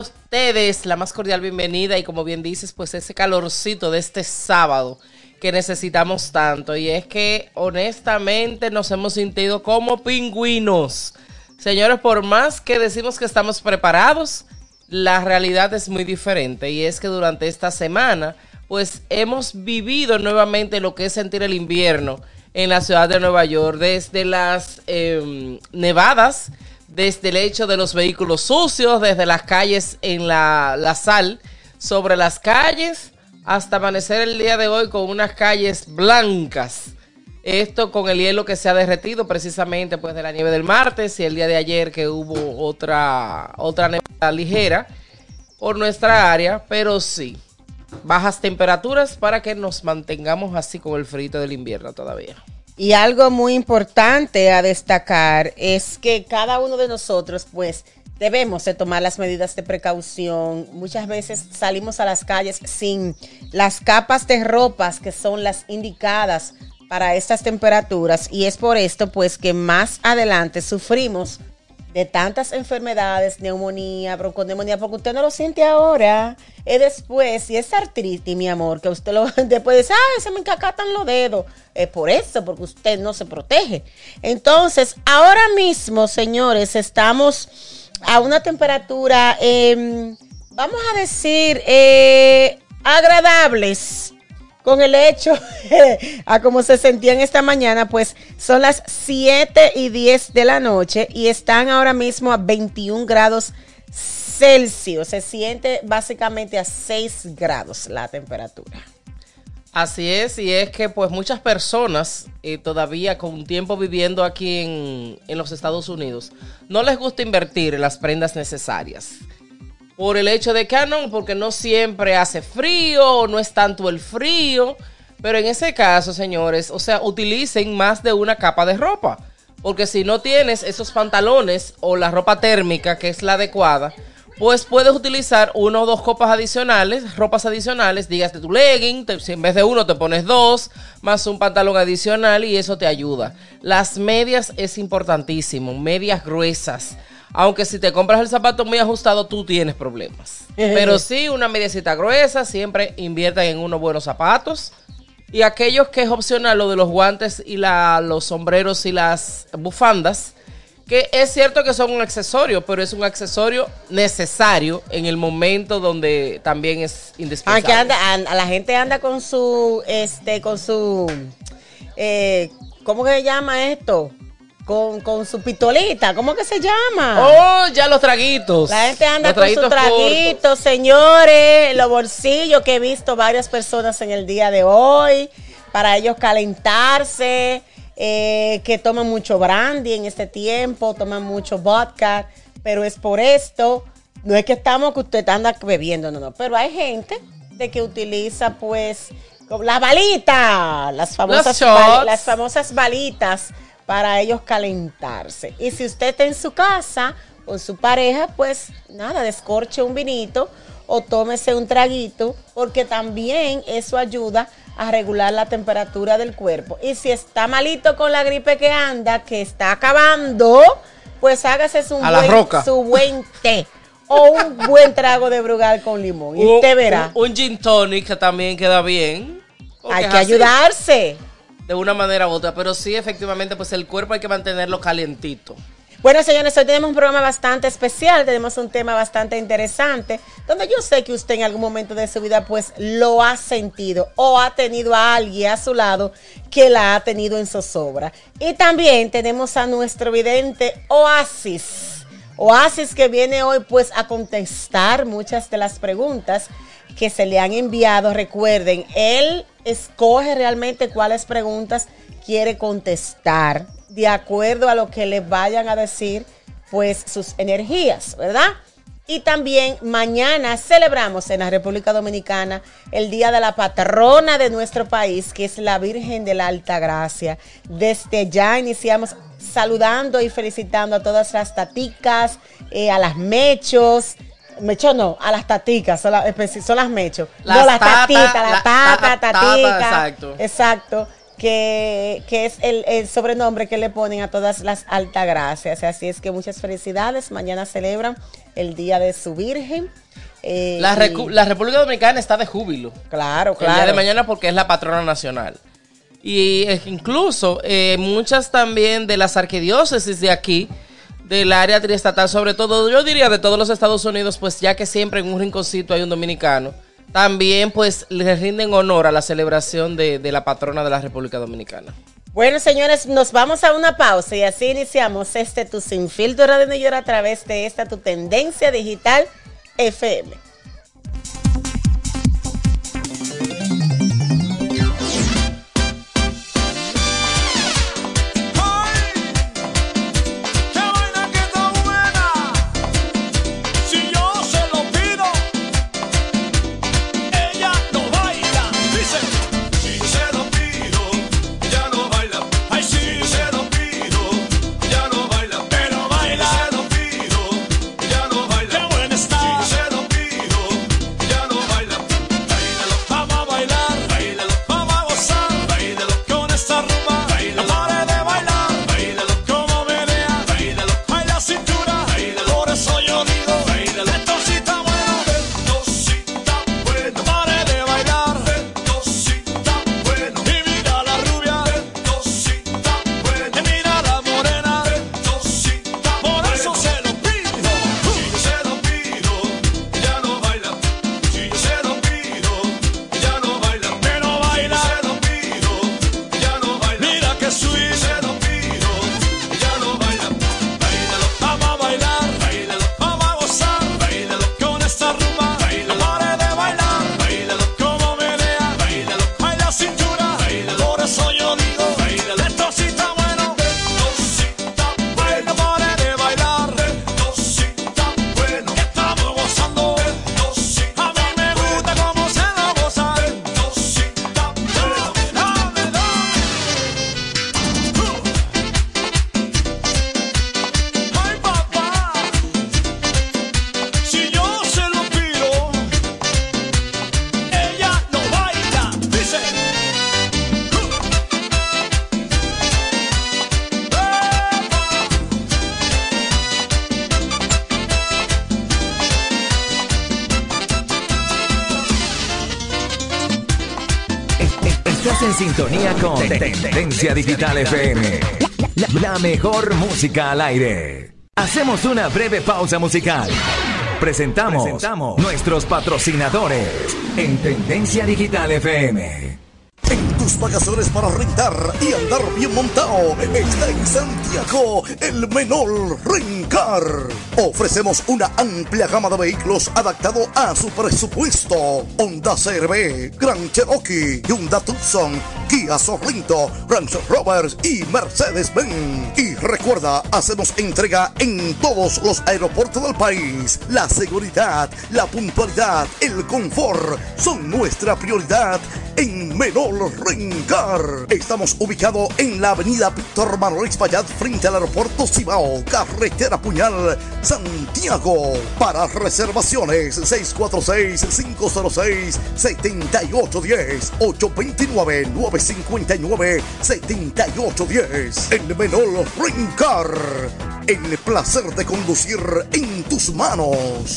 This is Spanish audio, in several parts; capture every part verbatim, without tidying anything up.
Ustedes la más cordial bienvenida y como bien dices, pues ese calorcito de este sábado que necesitamos tanto, y es que honestamente nos hemos sentido como pingüinos. Señores, por más que decimos que estamos preparados, la realidad es muy diferente, y es que durante esta semana pues hemos vivido nuevamente lo que es sentir el invierno en la ciudad de Nueva York, desde las eh, nevadas, desde el hecho de los vehículos sucios, desde las calles en la, la sal sobre las calles, hasta amanecer el día de hoy con unas calles blancas. Esto con el hielo que se ha derretido precisamente pues de la nieve del martes, y el día de ayer que hubo otra, otra nevada ligera por nuestra área, pero sí, bajas temperaturas para que nos mantengamos así con el frío del invierno todavía. Y algo muy importante a destacar es que cada uno de nosotros pues debemos de tomar las medidas de precaución. Muchas veces salimos a las calles sin las capas de ropas que son las indicadas para estas temperaturas, y es por esto pues que más adelante sufrimos de tantas enfermedades, neumonía, bronconeumonía, porque usted no lo siente ahora, es después, y es artritis, mi amor, que usted lo después dice, ay, se me encacatan los dedos, es por eso, porque usted no se protege. Entonces, ahora mismo, señores, estamos a una temperatura, eh, vamos a decir, eh, agradables, con el hecho a como se sentían esta mañana, pues son las siete y diez de la noche y están ahora mismo a veintiún grados Celsius. Se siente básicamente a seis grados la temperatura. Así es, y es que pues muchas personas eh, todavía con tiempo viviendo aquí en, en los Estados Unidos no les gusta invertir en las prendas necesarias. Por el hecho de que, ah, no, porque no siempre hace frío, no es tanto el frío. Pero en ese caso, señores, o sea, utilicen más de una capa de ropa. Porque si no tienes esos pantalones o la ropa térmica, que es la adecuada, pues puedes utilizar uno o dos copas adicionales, ropas adicionales, dígate tu legging, te, si en vez de uno te pones dos, más un pantalón adicional, y eso te ayuda. Las medias es importantísimo, medias gruesas. Aunque si te compras el zapato muy ajustado, tú tienes problemas. Pero sí, una mediecita gruesa, siempre inviertan en unos buenos zapatos. Y aquellos que es opcional, lo de los guantes y la, los sombreros y las bufandas, que es cierto que son un accesorio, pero es un accesorio necesario en el momento donde también es indispensable. Aunque anda, anda, la gente anda con su, este, con su, eh, ¿cómo que se llama esto? Con, con su pistolita, ¿cómo que se llama? Oh, ya los traguitos. La gente anda con sus traguitos, señores, los bolsillos, que he visto varias personas en el día de hoy, para ellos calentarse, eh, que toman mucho brandy en este tiempo, toman mucho vodka, pero es por esto, no es que estamos que usted anda bebiendo, no, no, pero hay gente de que utiliza pues la balita, las famosas, bal, las famosas balitas, para ellos calentarse. Y si usted está en su casa con su pareja, pues nada, descorche un vinito o tómese un traguito, porque también eso ayuda a regular la temperatura del cuerpo. Y si está malito con la gripe que anda, que está acabando, pues hágase su, buen, su buen té o un buen trago de Brugal con limón. Y usted verá. Un, un gin tonic que también queda bien. Hay que ayudarse. De una manera u otra, pero sí, efectivamente, pues el cuerpo hay que mantenerlo calientito. Bueno, señores, hoy tenemos un programa bastante especial, tenemos un tema bastante interesante, donde yo sé que usted en algún momento de su vida pues lo ha sentido o ha tenido a alguien a su lado que la ha tenido en zozobra. Y también tenemos a nuestro vidente Oasis, Oasis que viene hoy pues a contestar muchas de las preguntas que se le han enviado. Recuerden, él escoge realmente cuáles preguntas quiere contestar de acuerdo a lo que le vayan a decir pues sus energías, ¿verdad? Y también mañana celebramos en la República Dominicana el Día de la Patrona de nuestro país, que es la Virgen de la Altagracia. Desde ya iniciamos saludando y felicitando a todas las taticas, eh, a las mechos, Mecho no, a las taticas, son, la, son las mechos. Las no, las tata, tatitas, las la, tatas, tata, taticas. Exacto. Exacto. que, que es el, el sobrenombre que le ponen a todas las altagracias. Así es que muchas felicidades. Mañana celebran el Día de su Virgen. Eh, la, y, Recu- la República Dominicana está de júbilo. Claro, claro. El día de mañana porque es la patrona nacional. Y es que incluso eh, muchas también de las arquidiócesis de aquí, del área triestatal, sobre todo, yo diría de todos los Estados Unidos, pues ya que siempre en un rinconcito hay un dominicano, también pues le rinden honor a la celebración de, de la patrona de la República Dominicana. Bueno, señores, nos vamos a una pausa y así iniciamos este Tu Sin Filtro Radio New York a través de esta Tu Tendencia Digital F M. Estás en sintonía con Tendencia Digital F M. La, la mejor música al aire. Hacemos una breve pausa musical. Presentamos, Presentamos nuestros patrocinadores en Tendencia Digital F M. En tus vacaciones para rentar y andar bien montado, está en Santiago el Menor Rencar. Ofrecemos una amplia gama de vehículos adaptado a su presupuesto. Honda C R V, Grand Cherokee, Hyundai Tucson, Kia Sorrento, Range Rover y Mercedes-Benz. Y recuerda, hacemos entrega en todos los aeropuertos del país. La seguridad, la puntualidad, el confort son nuestra prioridad en Menor Rencar. Estamos ubicados en la avenida Víctor Manuel Espaillat frente al aeropuerto Cibao, carretera Puñal, Santiago. Para reservaciones seis cuatro seis, cinco cero seis, siete ocho uno cero, ocho dos nueve, nueve cinco nueve, siete ocho uno cero. El Menor Rencar, el placer de conducir en tus manos.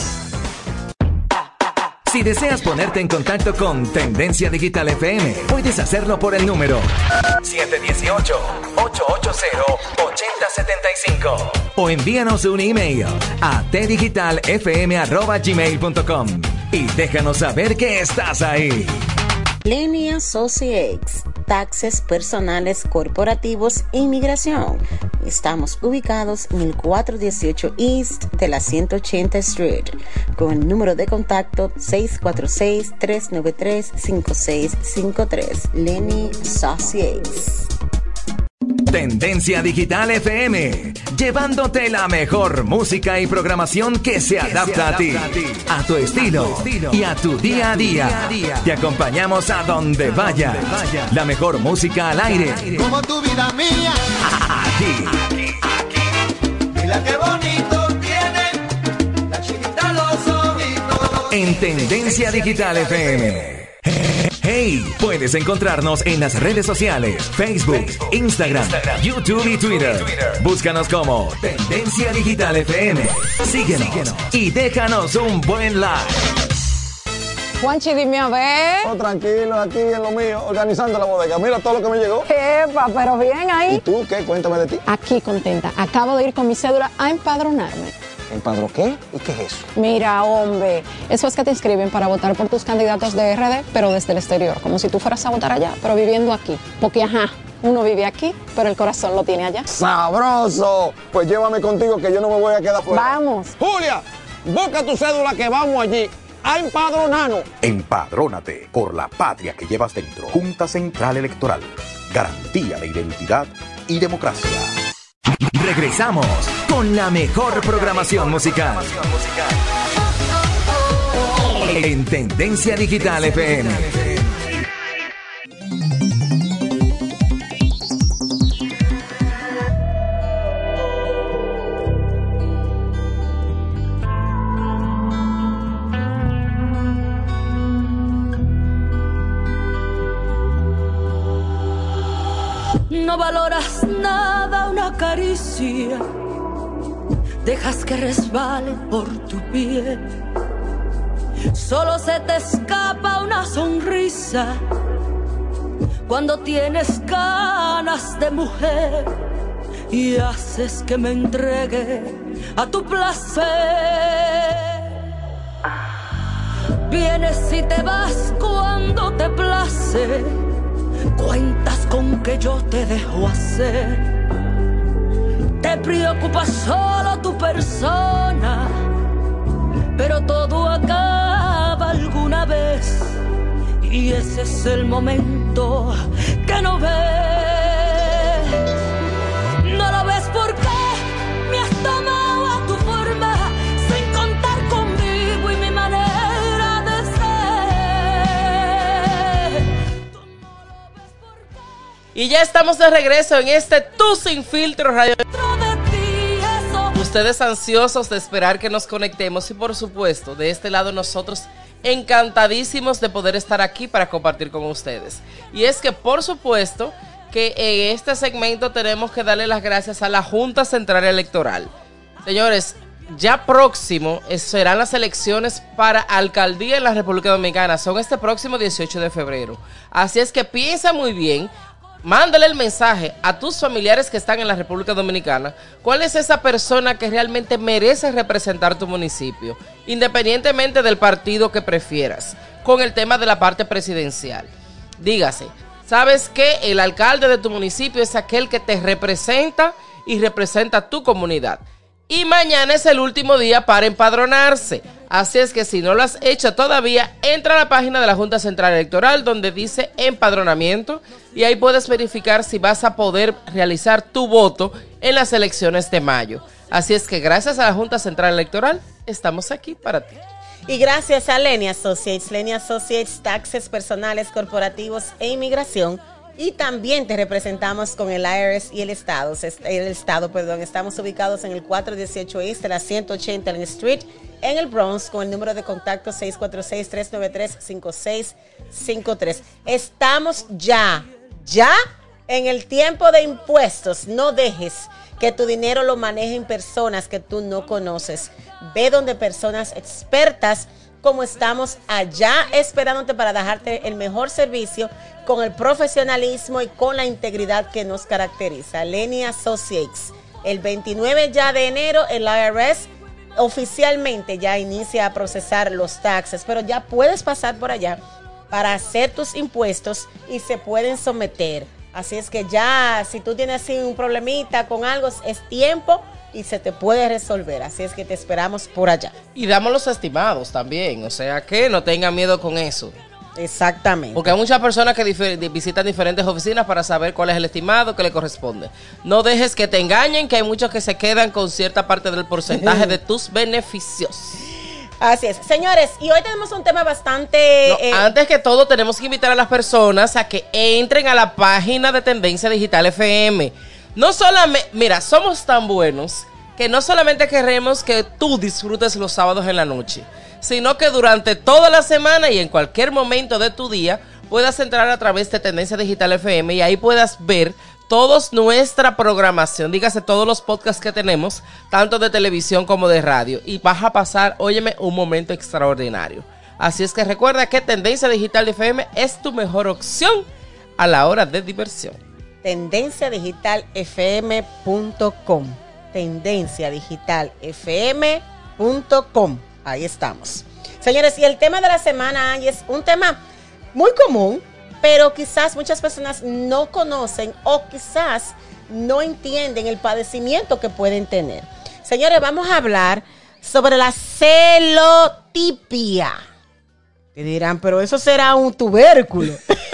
Si deseas ponerte en contacto con Tendencia Digital F M, puedes hacerlo por el número siete uno ocho, ocho ocho cero, ocho cero siete cinco o envíanos un email a t digital f m arroba gmail punto com y déjanos saber que estás ahí. Lenny Associates, taxes personales, corporativos, inmigración. Estamos ubicados en el cuatrocientos dieciocho East de la ciento ochenta Street, con el número de contacto seis cuatro seis, tres nueve tres, cinco seis cinco tres. Lenny Associates. Tendencia Digital F M, llevándote la mejor música y programación que se adapta a ti, a tu estilo y a tu día a día. Te acompañamos a donde vayas. La mejor música al aire. Como tu vida mía. Aquí. Mira qué bonito tiene la chiquita los ojitos. En Tendencia Digital F M. Hey, puedes encontrarnos en las redes sociales, Facebook, Facebook Instagram, Instagram, YouTube y Twitter. Twitter. Búscanos como Tendencia Digital F M. Síguenos, Síguenos y déjanos un buen like. Juanchi, dime a ver. Oh, tranquilo, aquí en lo mío, organizando la bodega. Mira todo lo que me llegó. Epa, pero bien ahí. ¿Y tú qué? Cuéntame de ti. Aquí contenta. Acabo de ir con mi cédula a empadronarme. ¿Empadró qué? ¿Y qué es eso? Mira, hombre, eso es que te inscriben para votar por tus candidatos de R D, pero desde el exterior, como si tú fueras a votar allá, pero viviendo aquí. Porque, ajá, uno vive aquí, pero el corazón lo tiene allá. ¡Sabroso! Pues llévame contigo que yo no me voy a quedar fuera. Vamos. Julia, busca tu cédula que vamos allí a empadronarnos. Empadrónate por la patria que llevas dentro. Junta Central Electoral. Garantía de identidad y democracia. Regresamos con la mejor programación musical. En Tendencia Digital F M. No valoras nada una caricia, dejas que resbale por tu piel. Solo se te escapa una sonrisa cuando tienes ganas de mujer y haces que me entregue a tu placer. Vienes y te vas cuando te place. Cuentas con que yo te dejo hacer. Te preocupa solo tu persona, pero todo acaba alguna vez. Y ese es el momento que no ves. No lo ves porque me has tomado a tu forma, sin contar conmigo y mi manera de ser. Y ya estamos de regreso en este Tu Sin Filtro Radio. Ustedes ansiosos de esperar que nos conectemos y por supuesto, de este lado nosotros encantadísimos de poder estar aquí para compartir con ustedes. Y es que por supuesto que en este segmento tenemos que darle las gracias a la Junta Central Electoral. Señores, ya próximo serán las elecciones para alcaldía en la República Dominicana. Son este próximo dieciocho de febrero. Así es que piensa muy bien. Mándale el mensaje a tus familiares que están en la República Dominicana. ¿Cuál es esa persona que realmente merece representar tu municipio? Independientemente del partido que prefieras. Con el tema de la parte presidencial. Dígase, ¿sabes qué? El alcalde de tu municipio es aquel que te representa y representa tu comunidad. Y mañana es el último día para empadronarse. Así es que si no lo has hecho todavía, entra a la página de la Junta Central Electoral donde dice empadronamiento y ahí puedes verificar si vas a poder realizar tu voto en las elecciones de mayo. Así es que gracias a la Junta Central Electoral, estamos aquí para ti. Y gracias a Lenia Associates, Lenia Associates, taxes personales, corporativos e inmigración. Y también te representamos con el I R S y el Estado. El Estado, perdón. Estamos ubicados en el cuatrocientos dieciocho East de la ciento ochenta Elm Street, en el Bronx, con el número de contacto seis cuatro seis, tres nueve tres, cinco seis cinco tres. Estamos ya, ya en el tiempo de impuestos. No dejes que tu dinero lo manejen personas que tú no conoces. Ve donde personas expertas, como estamos allá esperándote para dejarte el mejor servicio con el profesionalismo y con la integridad que nos caracteriza. Lenia Associates. El veintinueve ya de enero el I R S oficialmente ya inicia a procesar los taxes, pero ya puedes pasar por allá para hacer tus impuestos y se pueden someter. Así es que ya, si tú tienes así un problemita con algo, es tiempo y se te puede resolver. Así es que te esperamos por allá. Y damos los estimados también, o sea que no tengan miedo con eso. Exactamente. Porque hay muchas personas que difer- visitan diferentes oficinas para saber cuál es el estimado que le corresponde. No dejes que te engañen, que hay muchos que se quedan con cierta parte del porcentaje de tus beneficios. Así es. Señores, y hoy tenemos un tema bastante... No, eh, antes que todo, tenemos que invitar a las personas a que entren a la página de Tendencia Digital F M. No solamente, mira, somos tan buenos que no solamente queremos que tú disfrutes los sábados en la noche, sino que durante toda la semana y en cualquier momento de tu día puedas entrar a través de Tendencia Digital F M y ahí puedas ver toda nuestra programación, dígase todos los podcasts que tenemos, tanto de televisión como de radio, y vas a pasar, óyeme, un momento extraordinario. Así es que recuerda que Tendencia Digital F M es tu mejor opción a la hora de diversión. tendencia digital f m punto com. tendencia digital f m punto com. Ahí estamos. Señores, y el tema de la semana, Angie, es un tema muy común, pero quizás muchas personas no conocen o quizás no entienden el padecimiento que pueden tener. Señores, vamos a hablar sobre la celotipia. Te dirán, pero eso será un tubérculo.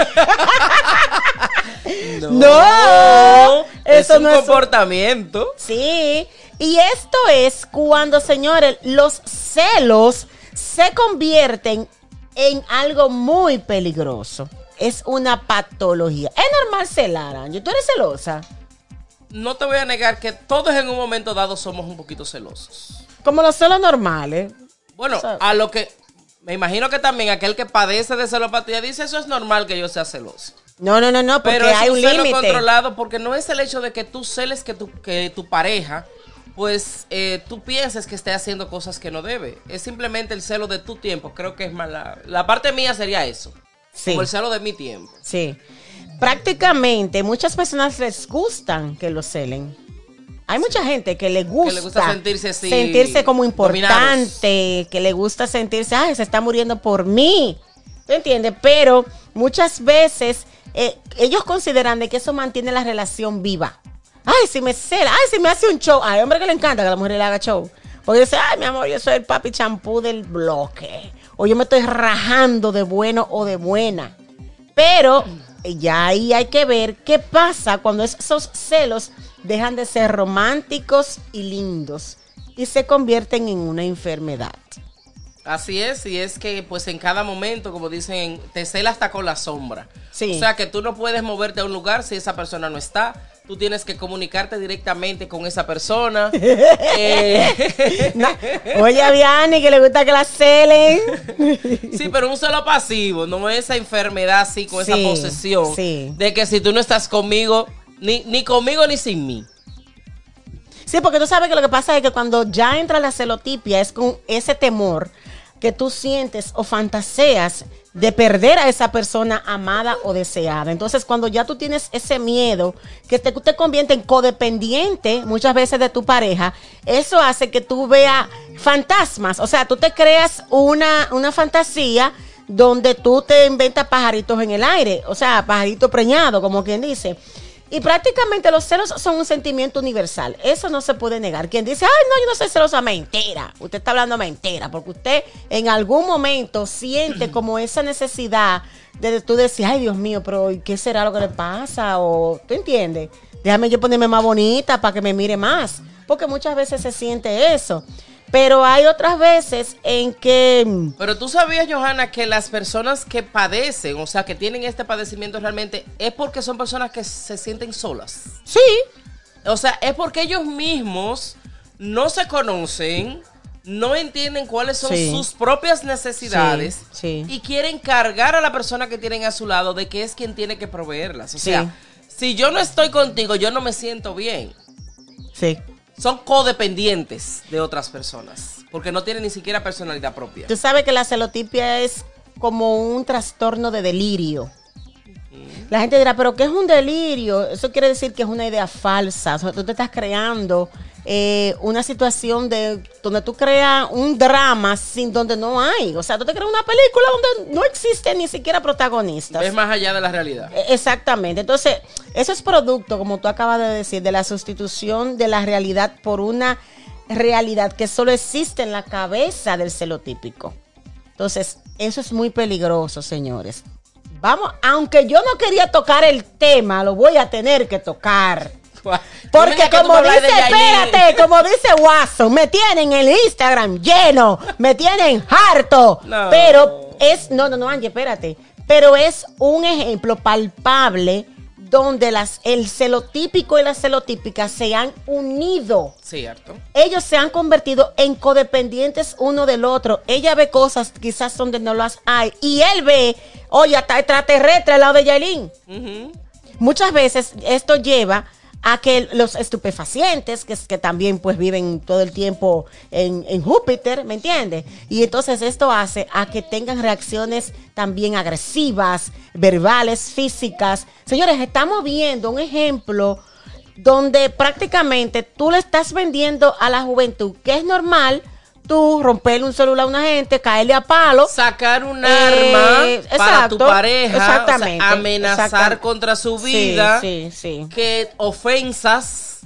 No, No, es eso un no es un- comportamiento. Sí, y esto es cuando, señores, los celos se convierten en algo muy peligroso. Es una patología. Es normal celar, Angie. ¿Tú eres celosa? No te voy a negar que todos en un momento dado somos un poquito celosos. Como los celos normales. Bueno, O sea- a lo que me imagino que también aquel que padece de celopatía dice, eso es normal que yo sea celoso. No, no, no, no, porque Pero es hay un un celo límite. controlado, porque no es el hecho de que tú celes que tu, que tu pareja, pues eh, tú pienses que esté haciendo cosas que no debe. Es simplemente el celo de tu tiempo. Creo que es más la, la parte mía sería eso. Sí. Como el celo de mi tiempo. Sí. Prácticamente muchas personas les gustan que lo celen. Hay mucha gente que le gusta, Que le gusta sentirse así, sentirse como importante, dominados. que le gusta sentirse, ay, se está muriendo por mí. ¿Tú entiendes? Pero muchas veces eh, ellos consideran de que eso mantiene la relación viva. Ay, si me cela, ay, si me hace un show. Ay, hombre que le encanta que a la mujer le haga show. Porque dice, ay, mi amor, yo soy el papi champú del bloque. O yo me estoy rajando de bueno o de buena. Pero eh, ya ahí hay que ver qué pasa cuando esos celos dejan de ser románticos y lindos y se convierten en una enfermedad. Así es, y es que pues en cada momento, como dicen, te cela hasta con la sombra. Sí. O sea que tú no puedes moverte a un lugar si esa persona no está. Tú tienes que comunicarte directamente con esa persona. eh, Na- Oye, a Vianney que le gusta que la celen. sí, pero un celo pasivo, no esa enfermedad así, con Sí, esa posesión sí. de que si tú no estás conmigo, ni, ni conmigo ni sin mí. Sí, porque tú sabes que lo que pasa es que cuando ya entra la celotipia es con ese temor que tú sientes o fantaseas de perder a esa persona amada o deseada. Entonces, cuando ya tú tienes ese miedo que te, te convierte en codependiente muchas veces de tu pareja, eso hace que tú veas fantasmas. O sea, tú te creas una, una fantasía donde tú te inventas pajaritos en el aire. O sea, pajarito preñado, como quien dice. Y prácticamente los celos son un sentimiento universal. Eso no se puede negar. Quien dice, ay, no, yo no soy celosa, mentira. Usted está hablando mentira, porque usted en algún momento siente como esa necesidad de tú decir, ay, Dios mío, pero ¿qué será lo que le pasa? O, ¿tú entiendes? Déjame yo ponerme más bonita para que me mire más. Porque muchas veces se siente eso. Pero hay otras veces en que... Pero tú sabías, Johanna, que las personas que padecen, o sea, que tienen este padecimiento realmente, es porque son personas que se sienten solas. Sí. O sea, es porque ellos mismos no se conocen, no entienden cuáles son Sí. sus propias necesidades Sí, sí. y quieren cargar a la persona que tienen a su lado de que es quien tiene que proveerlas. O Sí. sea, si yo no estoy contigo, yo no me siento bien. Sí. Son codependientes de otras personas porque no tienen ni siquiera personalidad propia. Tú sabes que la celotipia es como un trastorno de delirio. La gente dirá, ¿pero qué es un delirio? Eso quiere decir que es una idea falsa. O sea, tú te estás creando eh, una situación de donde tú creas un drama sin donde no hay. O sea, tú te creas una película donde no existe ni siquiera protagonistas. Es más allá de la realidad. Eh, Exactamente. Entonces, eso es producto, como tú acabas de decir, de la sustitución de la realidad por una realidad que solo existe en la cabeza del celotípico. Entonces, eso es muy peligroso, señores. Vamos, aunque yo no quería tocar el tema, lo voy a tener que tocar. Porque como dice, espérate, como dice Watson, me tienen el Instagram lleno, me tienen harto. No. Pero es, no, no, no, Angie, espérate. Pero es un ejemplo palpable donde las, el celotípico y la celotípica se han unido. Cierto. Ellos se han convertido en codependientes uno del otro. Ella ve cosas quizás donde no las hay. Y él ve, oye, hasta extraterrestre al lado de Yailin. Uh-huh. Muchas veces esto lleva a que los estupefacientes, que, que también pues viven todo el tiempo en, en Júpiter, ¿me entiendes? Y entonces esto hace a que tengan reacciones también agresivas, verbales, físicas. Señores, estamos viendo un ejemplo donde prácticamente tú le estás vendiendo a la juventud que es normal tú romperle un celular a una gente, caerle a palo, sacar un eh, arma exacto, para tu pareja, exactamente, o sea, amenazar exactamente. contra su vida, sí, sí, sí. que ofensas,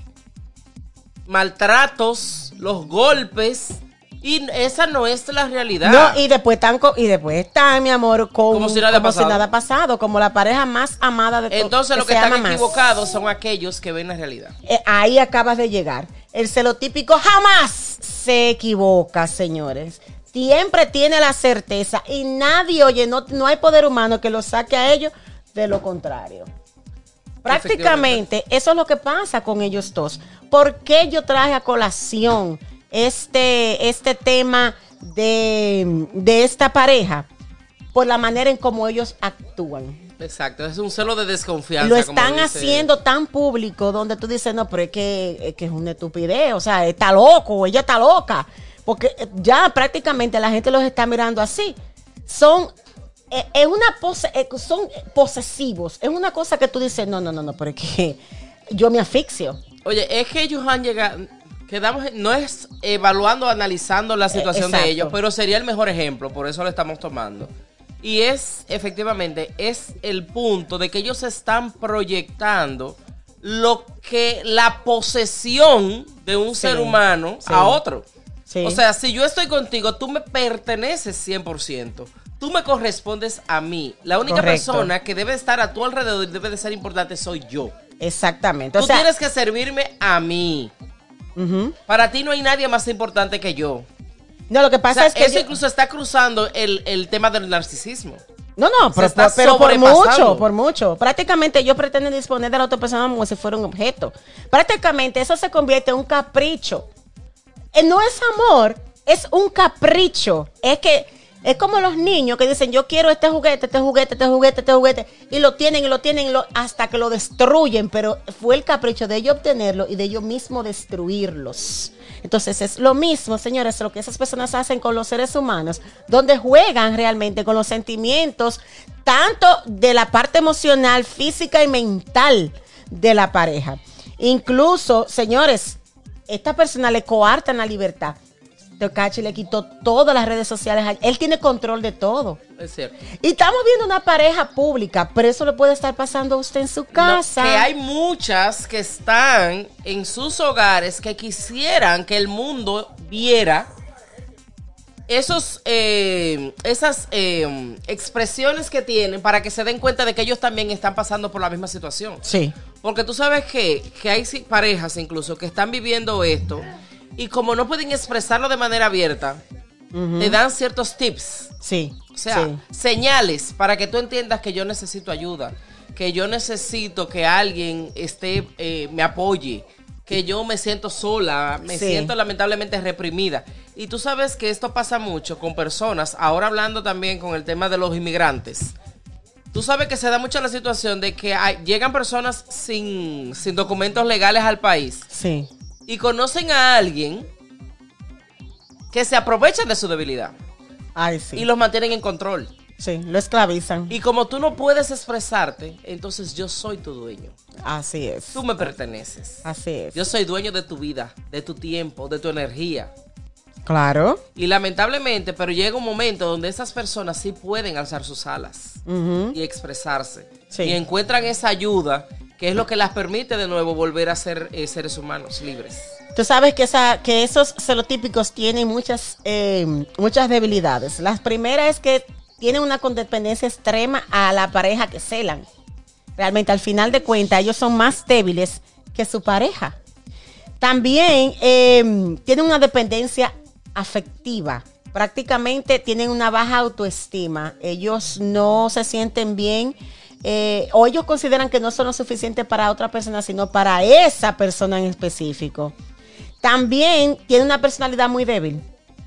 maltratos, los golpes, y esa no es la realidad. No, y después están co- y después están, mi amor, con, como si nada como pasado. si nada pasado, como la pareja más amada de todos. Entonces lo que están equivocados son aquellos que ven la realidad. Eh, ahí acabas de llegar. El celotípico jamás se equivoca, señores. Siempre tiene la certeza y nadie, oye, no, no hay poder humano que lo saque a ellos de lo contrario. Prácticamente eso es lo que pasa con ellos dos. ¿Por qué yo traje a colación este, este tema de, de esta pareja? Por la manera en cómo ellos actúan. Exacto, es un celo de desconfianza. Lo están como dice, haciendo tan público donde tú dices, no, pero es que, es que es una estupidez, o sea, está loco, ella está loca, porque ya prácticamente la gente los está mirando así. Son, eh, es una pose, eh, son posesivos, es una cosa que tú dices, no, no, no, no, pero es que yo me asfixio. Oye, es que ellos han llegado, quedamos, no es evaluando, analizando la situación Exacto. de ellos, pero sería el mejor ejemplo, por eso lo estamos tomando. Y es, efectivamente, es el punto de que ellos están proyectando lo que la posesión de un Sí, ser humano sí. a otro. Sí. O sea, si yo estoy contigo, tú me perteneces cien por ciento. Tú me correspondes a mí. La única Correcto. persona que debe estar a tu alrededor y debe de ser importante soy yo. Exactamente. O Tú sea, tienes que servirme a mí. uh-huh. Para ti no hay nadie más importante que yo. No, lo que O pasa sea, es que eso yo- incluso está cruzando el, el tema del narcisismo. No, no, Se pero, está pero por sobrepasando. mucho, por mucho. Prácticamente ellos pretenden disponer de la otra persona como si fuera un objeto. Prácticamente eso se convierte en un capricho. Eh, No es amor, es un capricho. Es que es como los niños que dicen, yo quiero este juguete, este juguete, este juguete, este juguete. Y lo tienen y lo tienen y lo- hasta que lo destruyen. Pero fue el capricho de ellos obtenerlo y de ellos mismos destruirlos. Entonces es lo mismo, señores, lo que esas personas hacen con los seres humanos, donde juegan realmente con los sentimientos, tanto de la parte emocional, física y mental de la pareja. Incluso, señores, esta persona le coartan la libertad. Tecachi le quitó todas las redes sociales. a- Él tiene control de todo. Es cierto. Y estamos viendo una pareja pública, pero eso le puede estar pasando a usted en su casa. No, que hay muchas que están en sus hogares que quisieran que el mundo viera esos, eh, esas eh, expresiones que tienen para que se den cuenta de que ellos también están pasando por la misma situación. Sí. Porque tú sabes que, que hay si- parejas incluso que están viviendo esto y como no pueden expresarlo de manera abierta, Ujú. te dan ciertos tips. Sí. O sea, sí. señales para que tú entiendas que yo necesito ayuda, que yo necesito que alguien esté, eh, me apoye, que yo me siento sola, me Sí. siento lamentablemente reprimida. Y tú sabes que esto pasa mucho con personas, ahora hablando también con el tema de los inmigrantes. Tú sabes que se da mucho la situación de que hay- llegan personas sin, sin documentos legales al país Sí. y conocen a alguien que se aprovecha de su debilidad Ay, sí. y los mantienen en control. Sí, lo esclavizan. Y como tú no puedes expresarte, entonces yo soy tu dueño. Así es. Tú me perteneces. Así es. Yo soy dueño de tu vida, de tu tiempo, de tu energía. Claro. Y lamentablemente, pero llega un momento donde esas personas sí pueden alzar sus alas Ujú. y expresarse. Sí. Y encuentran esa ayuda que es lo que las permite de nuevo volver a ser eh, seres humanos libres. Tú sabes que, esa, que esos celotípicos tienen muchas, eh, muchas debilidades. La primera es que tienen una codependencia extrema a la pareja que celan. Realmente, al final de cuentas, ellos son más débiles que su pareja. También eh, tienen una dependencia afectiva. Prácticamente tienen una baja autoestima. Ellos no se sienten bien eh, o ellos consideran que no son lo suficiente para otra persona, sino para esa persona en específico. También tiene una personalidad muy débil.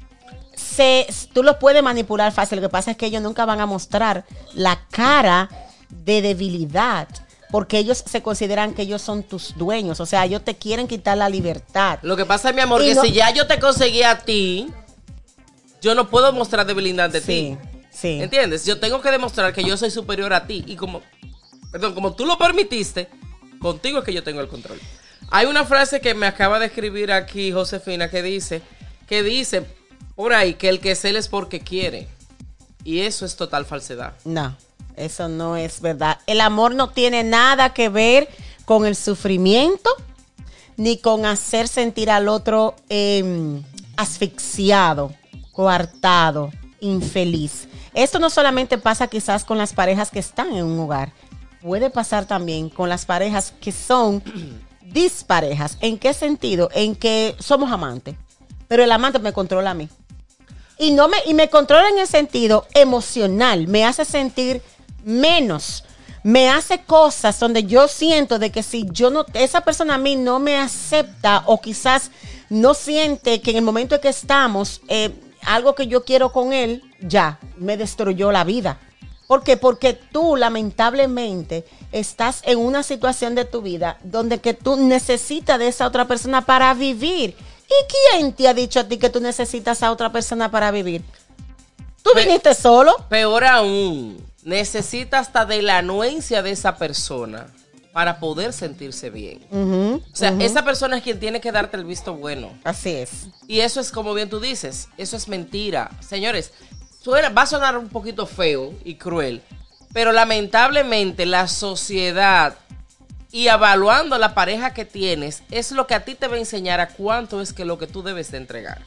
Se, tú los puedes manipular fácil. Lo que pasa es que ellos nunca van a mostrar la cara de debilidad, porque ellos se consideran que ellos son tus dueños. O sea, ellos te quieren quitar la libertad. Lo que pasa, mi amor, Y que no- si ya yo te conseguí a ti, yo no puedo mostrar debilidad de Sí, ti. sí. ¿Entiendes? Yo tengo que demostrar que yo soy superior a ti. Y como, perdón, como tú lo permitiste, contigo es que yo tengo el control. Hay una frase que me acaba de escribir aquí Josefina que dice, que dice por ahí que el que cela es porque quiere. Y eso es total falsedad. No, eso no es verdad. El amor no tiene nada que ver con el sufrimiento ni con hacer sentir al otro eh, asfixiado, coartado, infeliz. Esto no solamente pasa quizás con las parejas que están en un hogar, puede pasar también con las parejas que son disparejas. ¿En qué sentido? En que somos amantes, pero el amante me controla a mí. Y no me, y me controla en el sentido emocional, me hace sentir menos, me hace cosas donde yo siento de que si yo no, esa persona a mí no me acepta o quizás no siente que en el momento en que estamos, eh, algo que yo quiero con él, ya, me destruyó la vida. ¿Por qué? Porque tú lamentablemente estás en una situación de tu vida donde que tú necesitas de esa otra persona para vivir. ¿Y quién te ha dicho a ti que tú necesitas a otra persona para vivir? ¿Tú Pe- viniste solo? Peor aún, necesita hasta de la anuencia de esa persona para poder sentirse bien. Ujú, O sea, ujú. esa persona es quien tiene que darte el visto bueno. Así es. Y eso es como bien tú dices, eso es mentira. Señores, suena- va a sonar un poquito feo y cruel, pero lamentablemente la sociedad y evaluando la pareja que tienes es lo que a ti te va a enseñar a cuánto es que lo que tú debes de entregar.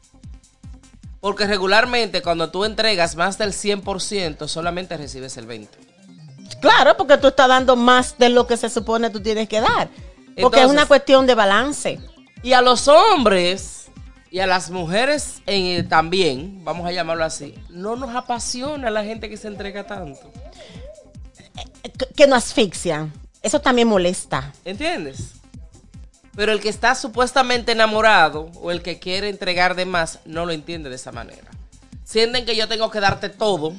Porque regularmente cuando tú entregas más del cien por ciento solamente recibes el veinte por ciento. Claro, porque tú estás dando más de lo que se supone tú tienes que dar. Porque Entonces- es una cuestión de balance. Y a los hombres y a las mujeres en- también, vamos a llamarlo así, no nos apasiona la gente que se entrega tanto. Que, que nos asfixian. Eso también molesta. ¿Entiendes? Pero el que está supuestamente enamorado o el que quiere entregar de más no lo entiende de esa manera. Sienten que yo tengo que darte todo,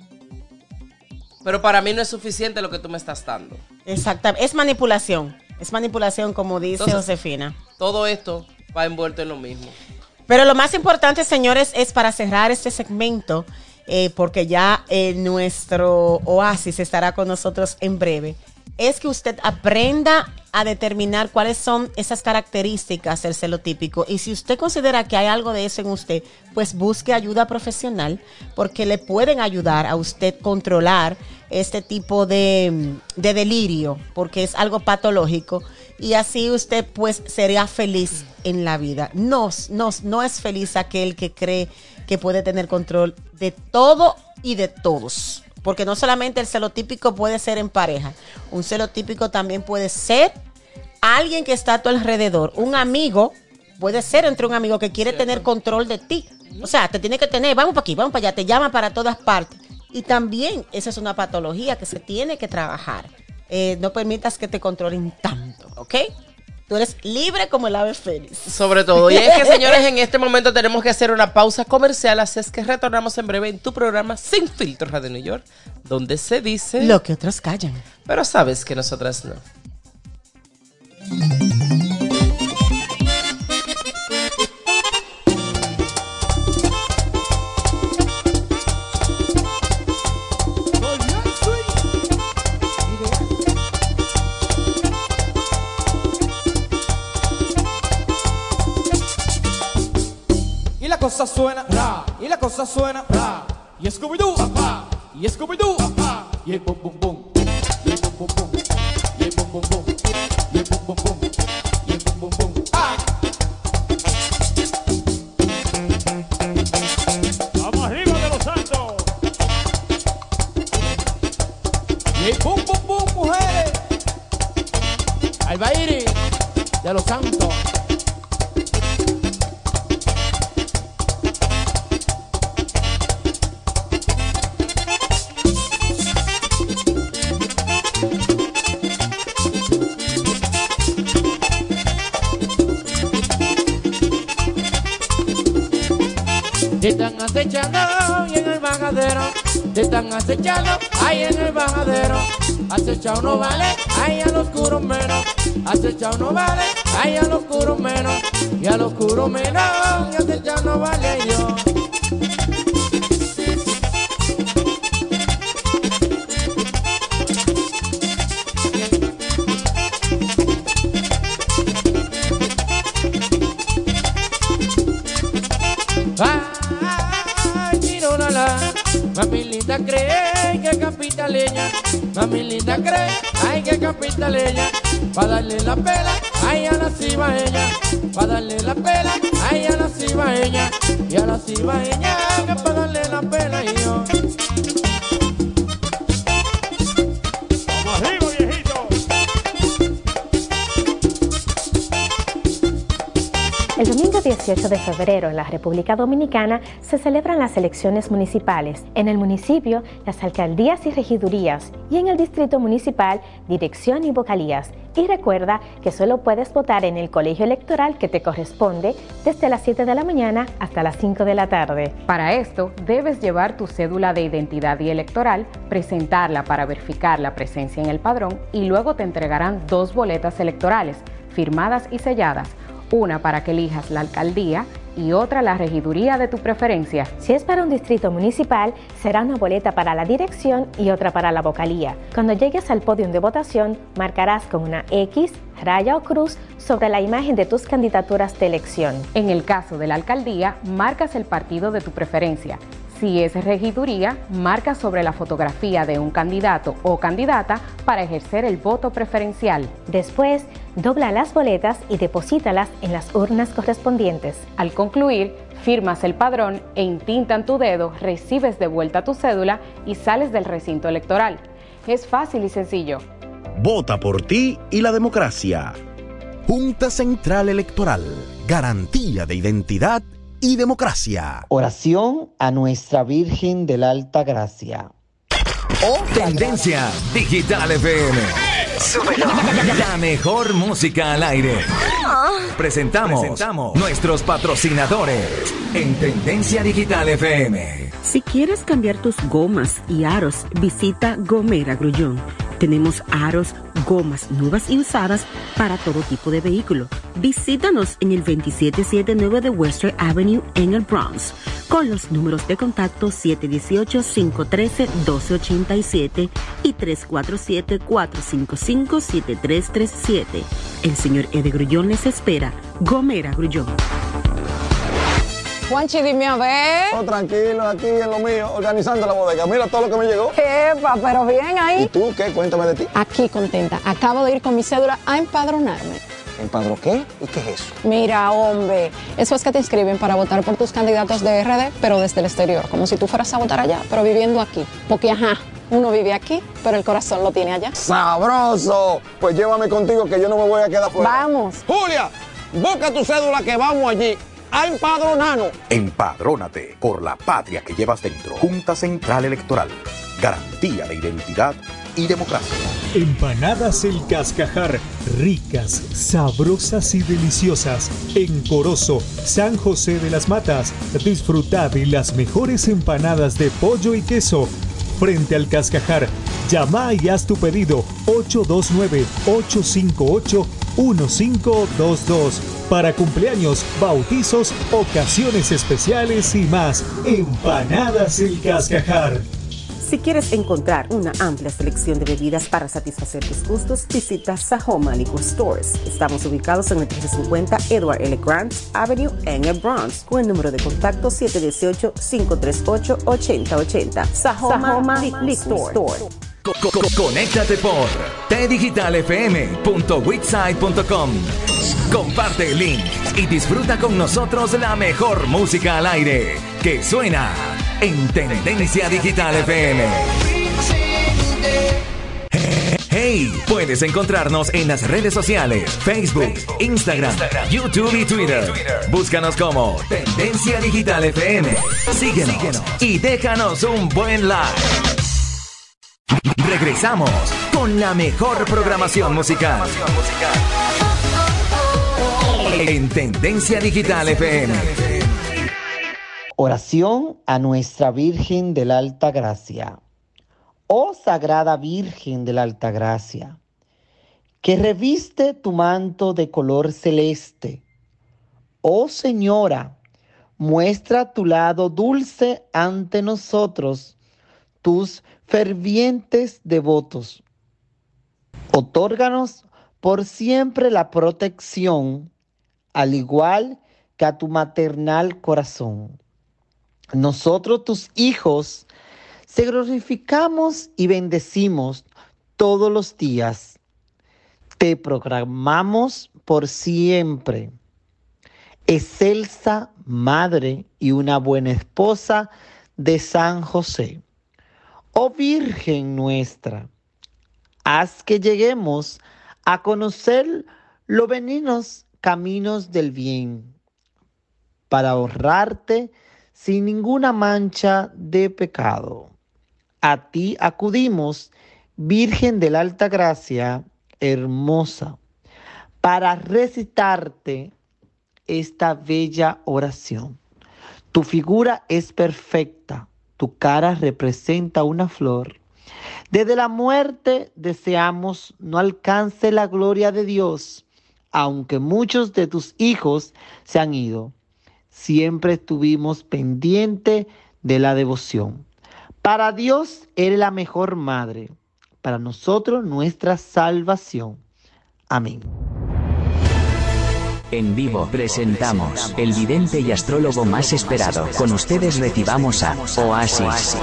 pero para mí no es suficiente lo que tú me estás dando. Exactamente. Es manipulación. Es manipulación, como dice Entonces- Josefina. Todo esto va envuelto en lo mismo. Pero lo más importante, señores, es para cerrar este segmento, eh, porque ya eh, nuestro oasis estará con nosotros en breve, es que usted aprenda a determinar cuáles son esas características del celotípico. Y si usted considera que hay algo de eso en usted, pues busque ayuda profesional, porque le pueden ayudar a usted controlar este tipo de, de delirio, porque es algo patológico. Y así usted pues sería feliz en la vida. No, no, no es feliz aquel que cree que puede tener control de todo y de todos. Porque no solamente el celotípico puede ser en pareja, un celotípico también puede ser alguien que está a tu alrededor. Un amigo puede ser entre un amigo que quiere tener control de ti. O sea, te tiene que tener, vamos para aquí, vamos para allá, te llama para todas partes. Y también esa es una patología que se tiene que trabajar. Eh, no permitas que te controlen tanto, ¿ok? Tú eres libre como el ave fénix. Sobre todo. Y es que, señores, en este momento tenemos que hacer una pausa comercial, así es que retornamos en breve en tu programa Sin Filtro Radio New York, donde se dice... Lo que otros callan. Pero sabes que nosotras no. Y la cosa suena, ra, y la cosa suena, ra, y Scooby-Doo, papá, y Scooby-Doo, papá, y el bum bum bum, y el bum bum bum, y el bum bum bum, y el bum bum bum, y el bum bum bum, ah. Vamos arriba de los santos. Y el bum bum bum, mujeres, al baile de los santos. te están acechando y en el bajadero, te están acechando, ahí en el bajadero. Acechado no vale, ahí al oscuro menos. Acechado no vale, ahí al oscuro menos. Y al oscuro menos, y acechado no vale yo. Ay, tiro la la, mami linda cree que capitaleña, mami linda cree, ay que capitaleña, pa' darle la pela, ay a la cibaeña, pa' darle la pela, ay a la cibaeña, y a la cibaeña que pa' darle la pela y yo. Vamos arriba, viejito. El domingo dieciocho de febrero en la República Dominicana se celebran las elecciones municipales. En el municipio, las alcaldías y regidurías, y en el distrito municipal, dirección y vocalías. Y recuerda que solo puedes votar en el colegio electoral que te corresponde desde las siete de la mañana hasta las cinco de la tarde. Para esto, debes llevar tu cédula de identidad y electoral, presentarla para verificar la presencia en el padrón y luego te entregarán dos boletas electorales, firmadas y selladas, una para que elijas la alcaldía y otra la regiduría de tu preferencia. Si es para un distrito municipal, será una boleta para la dirección y otra para la vocalía. Cuando llegues al podio de votación, marcarás con una X, raya o cruz sobre la imagen de tus candidaturas de elección. En el caso de la alcaldía, marcas el partido de tu preferencia. Si es regiduría, marca sobre la fotografía de un candidato o candidata para ejercer el voto preferencial. Después, dobla las boletas y deposítalas en las urnas correspondientes. Al concluir, firmas el padrón e intintan tu dedo, recibes de vuelta tu cédula y sales del recinto electoral. Es fácil y sencillo. Vota por ti y la democracia. Junta Central Electoral. Garantía de identidad y democracia. Oración a Nuestra Virgen de la Alta Gracia. Oh, Tendencia Digital F M. La mejor música al aire. Presentamos, Presentamos nuestros patrocinadores en Tendencia Digital F M. Si quieres cambiar tus gomas y aros, visita Gomera Grullón. Tenemos aros, gomas nuevas y usadas para todo tipo de vehículo. Visítanos en el veintisiete setenta y nueve de Western Avenue en el Bronx, con los números de contacto siete uno ocho, cinco uno tres, uno dos ocho siete y tres cuatro siete, cuatro cinco cinco, siete tres tres siete. El señor Ede Grullón les espera. Gomera Grullón. Juanchi, dime a ver. Oh, tranquilo, aquí en lo mío, organizando la bodega. Mira todo lo que me llegó. Epa, pero bien ahí. ¿Y tú qué? Cuéntame de ti. Aquí contenta. Acabo de ir con mi cédula a empadronarme. ¿Empadrón qué? ¿Y qué es eso? Mira, hombre, eso es que te inscriben para votar por tus candidatos de R D, pero desde el exterior, como si tú fueras a votar allá, pero viviendo aquí. Porque, ajá, uno vive aquí, pero el corazón lo tiene allá. ¡Sabroso! Pues llévame contigo que yo no me voy a quedar fuera. ¡Vamos! Julia, busca tu cédula que vamos allí a empadronarnos. Empadrónate por la patria que llevas dentro. Junta Central Electoral. Garantía de identidad y democracia. Empanadas El Cascajar, ricas, sabrosas y deliciosas. En Corozo, San José de las Matas, disfrutad de las mejores empanadas de pollo y queso. Frente al Cascajar, llama y haz tu pedido ocho dos nueve, ocho cinco ocho, uno cinco dos dos. Para cumpleaños, bautizos, ocasiones especiales y más. Empanadas El Cascajar. Si quieres encontrar una amplia selección de bebidas para satisfacer tus gustos, visita Sahoma Liquor Stores. Estamos ubicados en el trece cincuenta Edward L. Grant Avenue en el Bronx, con el número de contacto siete uno ocho, cinco tres ocho, ocho cero ocho cero. Sahoma, Sahoma Liquor Store. Co- co- Conéctate por t digital f m punto wixsite punto com. Comparte el link y disfruta con nosotros la mejor música al aire que suena en Tendencia Digital F M. Hey, puedes encontrarnos en las redes sociales, Facebook, Instagram, YouTube y Twitter. Búscanos como Tendencia Digital F M. Síguenos y déjanos un buen like. Regresamos con la mejor programación musical en Tendencia Digital F M. Oración a Nuestra Virgen de la Alta Gracia. Oh Sagrada Virgen de la Alta Gracia, que reviste tu manto de color celeste. Oh Señora, muestra tu lado dulce ante nosotros, tus fervientes devotos. Otórganos por siempre la protección, al igual que a tu maternal corazón. Nosotros, tus hijos, te glorificamos y bendecimos todos los días. Te proclamamos por siempre. Excelsa Madre y una buena esposa de San José. Oh Virgen nuestra, haz que lleguemos a conocer los benignos caminos del bien, para honrarte sin ninguna mancha de pecado. A ti acudimos, Virgen de la Alta Gracia, hermosa, para recitarte esta bella oración. Tu figura es perfecta, tu cara representa una flor. Desde la muerte deseamos no alcance la gloria de Dios, aunque muchos de tus hijos se han ido. Siempre estuvimos pendientes de la devoción. Para Dios eres la mejor madre, para nosotros nuestra salvación. Amén. En vivo presentamos el vidente y astrólogo más esperado. Con ustedes recibamos a Oasis.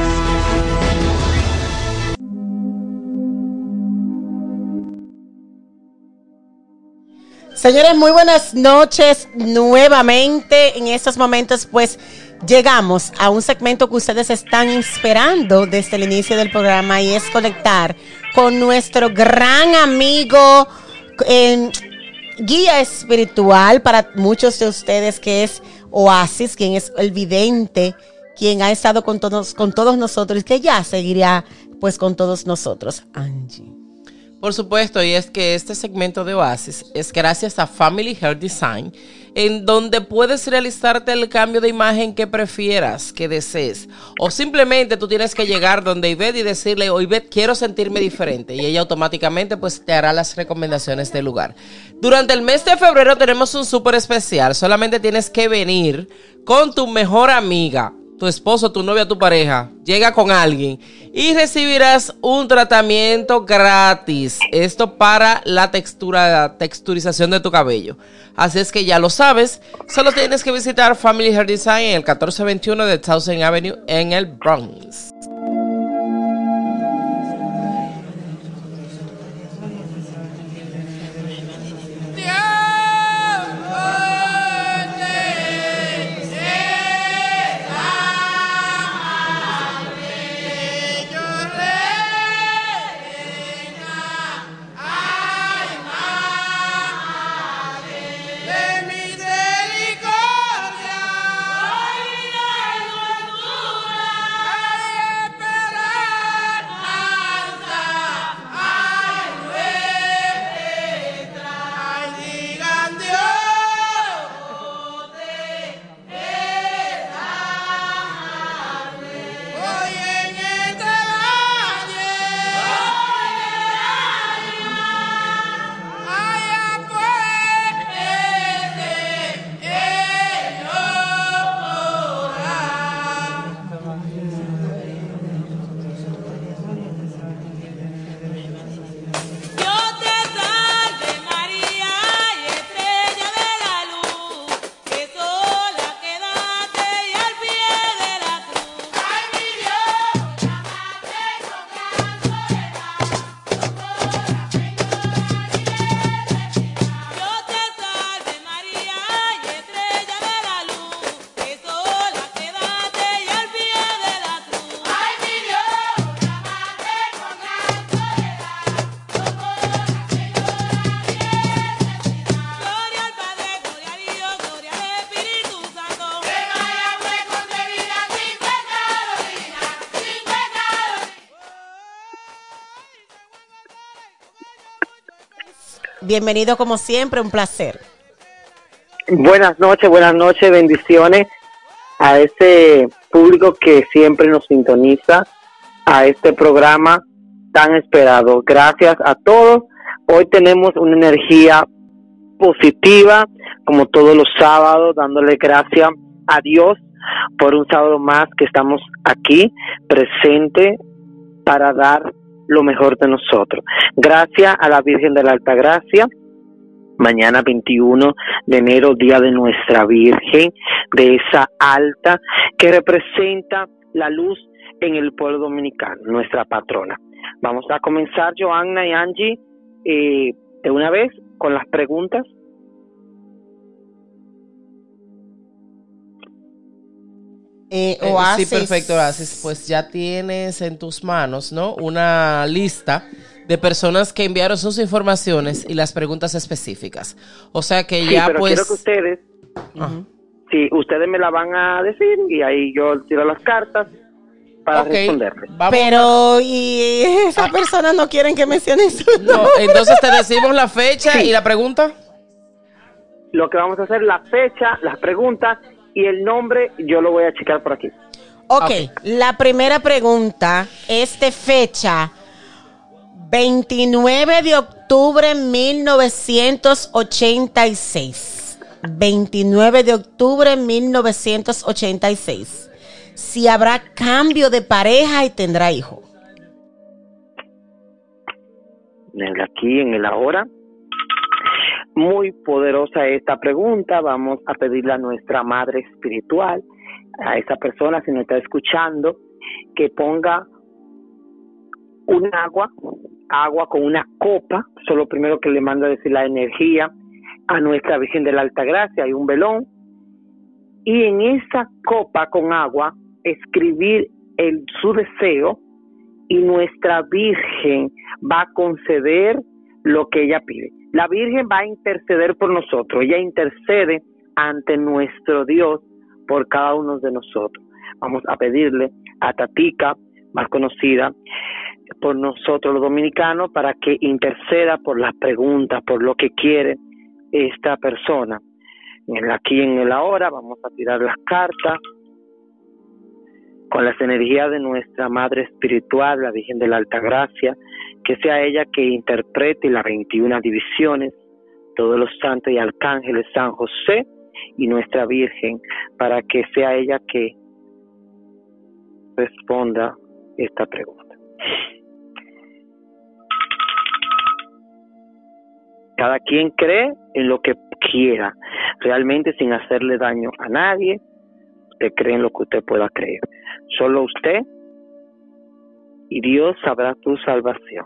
Señores, muy buenas noches nuevamente. En estos momentos, pues, llegamos a un segmento que ustedes están esperando desde el inicio del programa, y es conectar con nuestro gran amigo, eh, guía espiritual para muchos de ustedes, que es Oasis, quien es el vidente, quien ha estado con todos, con todos nosotros y que ya seguirá, pues, con todos nosotros. Angie. Por supuesto, y es que este segmento de Oasis es gracias a Family Hair Design, en donde puedes realizarte el cambio de imagen que prefieras, que desees. O simplemente tú tienes que llegar donde Ivette y decirle, oh, Ivette, quiero sentirme diferente. Y ella automáticamente pues te hará las recomendaciones del lugar. Durante el mes de febrero tenemos un súper especial. Solamente tienes que venir con tu mejor amiga, tu esposo, tu novia, tu pareja, llega con alguien y recibirás un tratamiento gratis. Esto para la textura, la texturización de tu cabello. Así es que ya lo sabes, solo tienes que visitar Family Hair Design en el catorce veintiuno de Thousand Avenue en el Bronx. Bienvenido como siempre, un placer. Buenas noches, buenas noches, bendiciones a ese público que siempre nos sintoniza, a este programa tan esperado. Gracias a todos. Hoy tenemos una energía positiva, como todos los sábados, dándole gracias a Dios por un sábado más que estamos aquí presente para dar lo mejor de nosotros. Gracias a la Virgen de la Altagracia. Mañana veintiuno de enero, día de nuestra Virgen, de esa alta que representa la luz en el pueblo dominicano, nuestra patrona. Vamos a comenzar, Joanna y Angie, eh, de una vez con las preguntas. Eh, Eh, Oasis. sí, perfecto, Oasis. Pues ya tienes en tus manos, ¿no?, una lista de personas que enviaron sus informaciones y las preguntas específicas. O sea que Sí, ya pero pues... quiero que ustedes, Ajá. sí, ustedes me la van a decir y ahí yo tiro las cartas para Ok, responderles. Pero, ¿y esas personas no quieren que menciones su No, entonces te decimos la fecha Sí. y la pregunta. Lo que vamos a hacer, la fecha, las preguntas y el nombre, yo lo voy a checar por aquí. Ok, la primera pregunta es de fecha veintinueve de octubre de mil novecientos ochenta y seis. veintinueve de octubre de mil novecientos ochenta y seis. Si habrá cambio de pareja y tendrá hijo. En el aquí, en el ahora. Muy poderosa esta pregunta. Vamos a pedirle a nuestra madre espiritual, a esa persona, si nos está escuchando, que ponga un agua, agua con una copa. Eso es lo primero que le manda a decir la energía a nuestra Virgen de la Altagracia. Hay un velón. Y en esa copa con agua, escribir el, su deseo, y nuestra Virgen va a conceder lo que ella pide. La Virgen va a interceder por nosotros. Ella intercede ante nuestro Dios por cada uno de nosotros. Vamos a pedirle a Tatica, más conocida por nosotros los dominicanos, para que interceda por las preguntas, por lo que quiere esta persona. En el aquí, en el ahora, vamos a tirar las cartas con las energías de nuestra Madre Espiritual, la Virgen de la Altagracia, que sea ella que interprete las veintiuna divisiones, todos los santos y arcángeles, San José y nuestra Virgen, para que sea ella que responda esta pregunta. Cada quien cree en lo que quiera, realmente sin hacerle daño a nadie. Usted cree en lo que usted pueda creer. Solo usted y Dios sabrá tu salvación.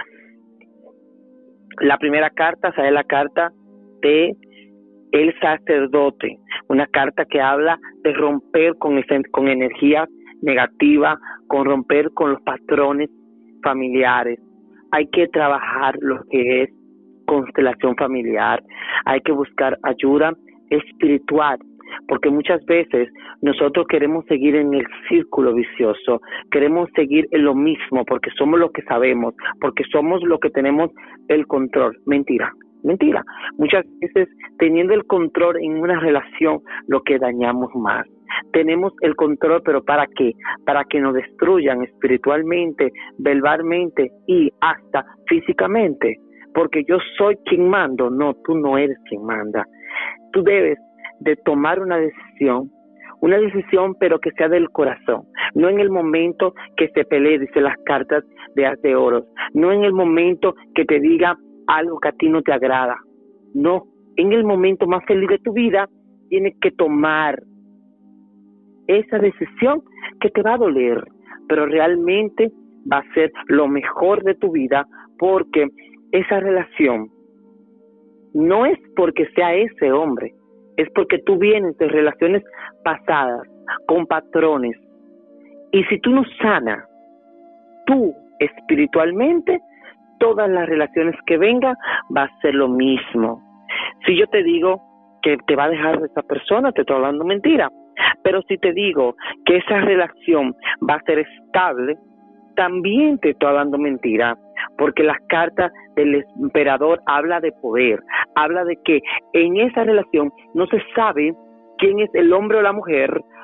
La primera carta sale la carta de el sacerdote, una carta que habla de romper con, ese, con energía negativa, con romper con los patrones familiares. Hay que trabajar lo que es constelación familiar, hay que buscar ayuda espiritual, porque muchas veces nosotros queremos seguir en el círculo vicioso, queremos seguir en lo mismo porque somos lo que sabemos, porque somos lo que tenemos el control. Mentira, mentira. Muchas veces teniendo el control en una relación, lo que dañamos más. Tenemos el control, pero ¿para qué? Para que nos destruyan espiritualmente, verbalmente y hasta físicamente. Porque yo soy quien mando. No, tú no eres quien manda. Tú debes de tomar una decisión, una decisión pero que sea del corazón, no en el momento que se pelee, dice las cartas de As de Oros, no en el momento que te diga algo que a ti no te agrada, no, en el momento más feliz de tu vida tienes que tomar esa decisión que te va a doler, pero realmente va a ser lo mejor de tu vida, porque esa relación no es porque sea ese hombre, es porque tú vienes de relaciones pasadas, con patrones. Y si tú no sanas, tú espiritualmente, todas las relaciones que vengan va a ser lo mismo. Si yo te digo que te va a dejar esa persona, te estoy hablando mentira. Pero si te digo que esa relación va a ser estable, también te estoy hablando mentira. Porque las cartas del emperador habla de poder, habla de que en esa relación no se sabe quién es el hombre o la mujer,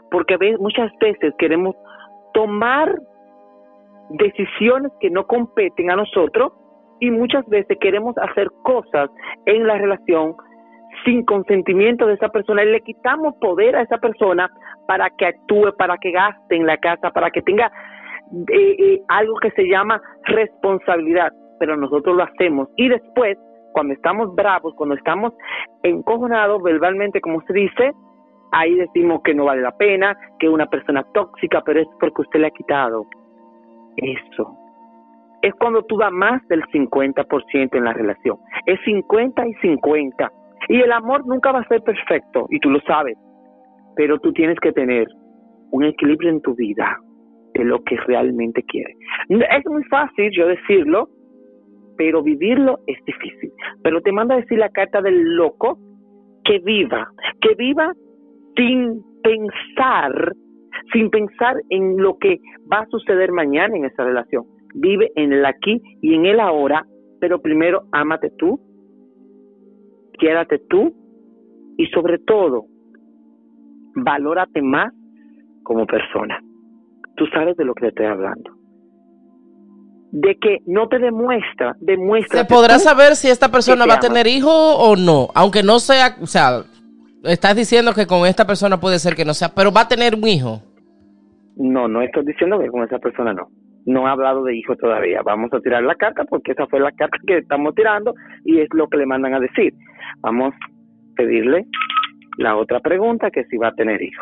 porque ve, muchas veces queremos tomar decisiones que no competen a nosotros y muchas veces queremos hacer cosas en la relación sin consentimiento de esa persona y le quitamos poder a esa persona para que actúe, para que gaste en la casa, para que tenga eh, eh, algo que se llama responsabilidad, pero nosotros lo hacemos y después, cuando estamos bravos, cuando estamos encojonados verbalmente, como se dice, ahí decimos que no vale la pena, que es una persona tóxica, pero es porque usted le ha quitado eso. Es cuando tú das más del cincuenta por ciento en la relación. Es cincuenta y cincuenta. Y el amor nunca va a ser perfecto, y tú lo sabes. Pero tú tienes que tener un equilibrio en tu vida de lo que realmente quieres. Es muy fácil yo decirlo, pero vivirlo es difícil. Pero te manda a decir la carta del loco que viva, que viva sin pensar, sin pensar en lo que va a suceder mañana en esa relación. Vive en el aquí y en el ahora, pero primero ámate tú, quiérate tú y sobre todo, valórate más como persona. Tú sabes de lo que te estoy hablando. De que no te demuestra, demuestra. ¿Se podrá saber si esta persona va a tener hijos o no? Aunque no sea, o sea, estás diciendo que con esta persona puede ser que no sea, pero va a tener un hijo. No, no estoy diciendo que con esa persona no. No he hablado de hijos todavía. Vamos a tirar la carta porque esa fue la carta que estamos tirando y es lo que le mandan a decir. Vamos a pedirle la otra pregunta, que si va a tener hijos.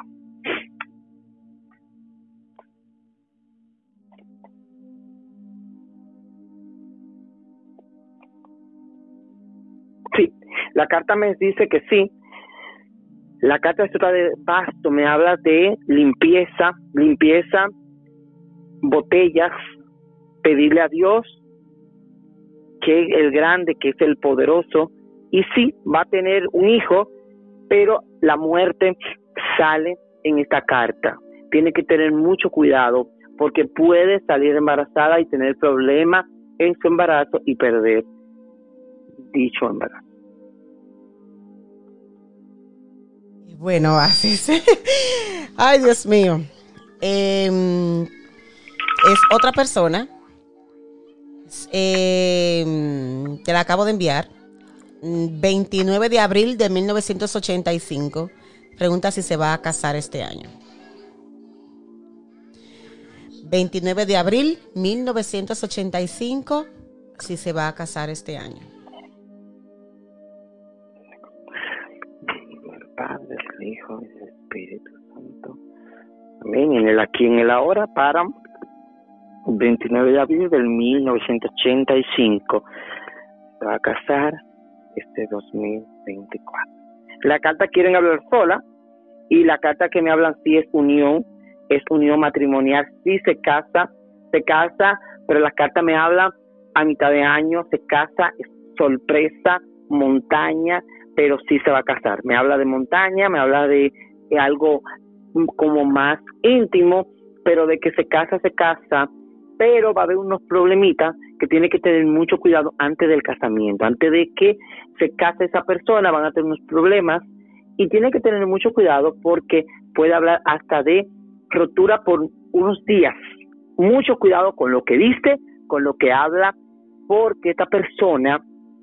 Sí, la carta me dice que sí. La carta está de pasto, me habla de limpieza, limpieza, botellas, pedirle a Dios, que es el grande, que es el poderoso, y sí, va a tener un hijo, pero la muerte sale en esta carta. Tiene que tener mucho cuidado, porque puede salir embarazada y tener problemas en su embarazo y perder dicho embarazo. Bueno, así se... Ay, Dios mío. Eh, es otra persona. Eh, te la acabo de enviar. veintinueve de abril de mil novecientos ochenta y cinco. Pregunta si se va a casar este año. veintinueve de abril mil novecientos ochenta y cinco. Si se va a casar este año. Padre, el Hijo y el Espíritu Santo. Amén. En el aquí, en el ahora, para veintinueve de abril del mil novecientos ochenta y cinco. Se va a casar este dos mil veinticuatro. La carta quieren hablar sola y la carta que me hablan sí es unión, es unión matrimonial. Sí se casa, se casa, pero la carta me habla a mitad de año, se casa, es sorpresa, montaña, pero sí se va a casar. Me habla de montaña, me habla de, de algo como más íntimo, pero de que se casa, se casa, pero va a haber unos problemitas que tiene que tener mucho cuidado antes del casamiento. Antes de que se case esa persona van a tener unos problemas y tiene que tener mucho cuidado porque puede hablar hasta de rotura por unos días. Mucho cuidado con lo que dice, con lo que habla, porque esta persona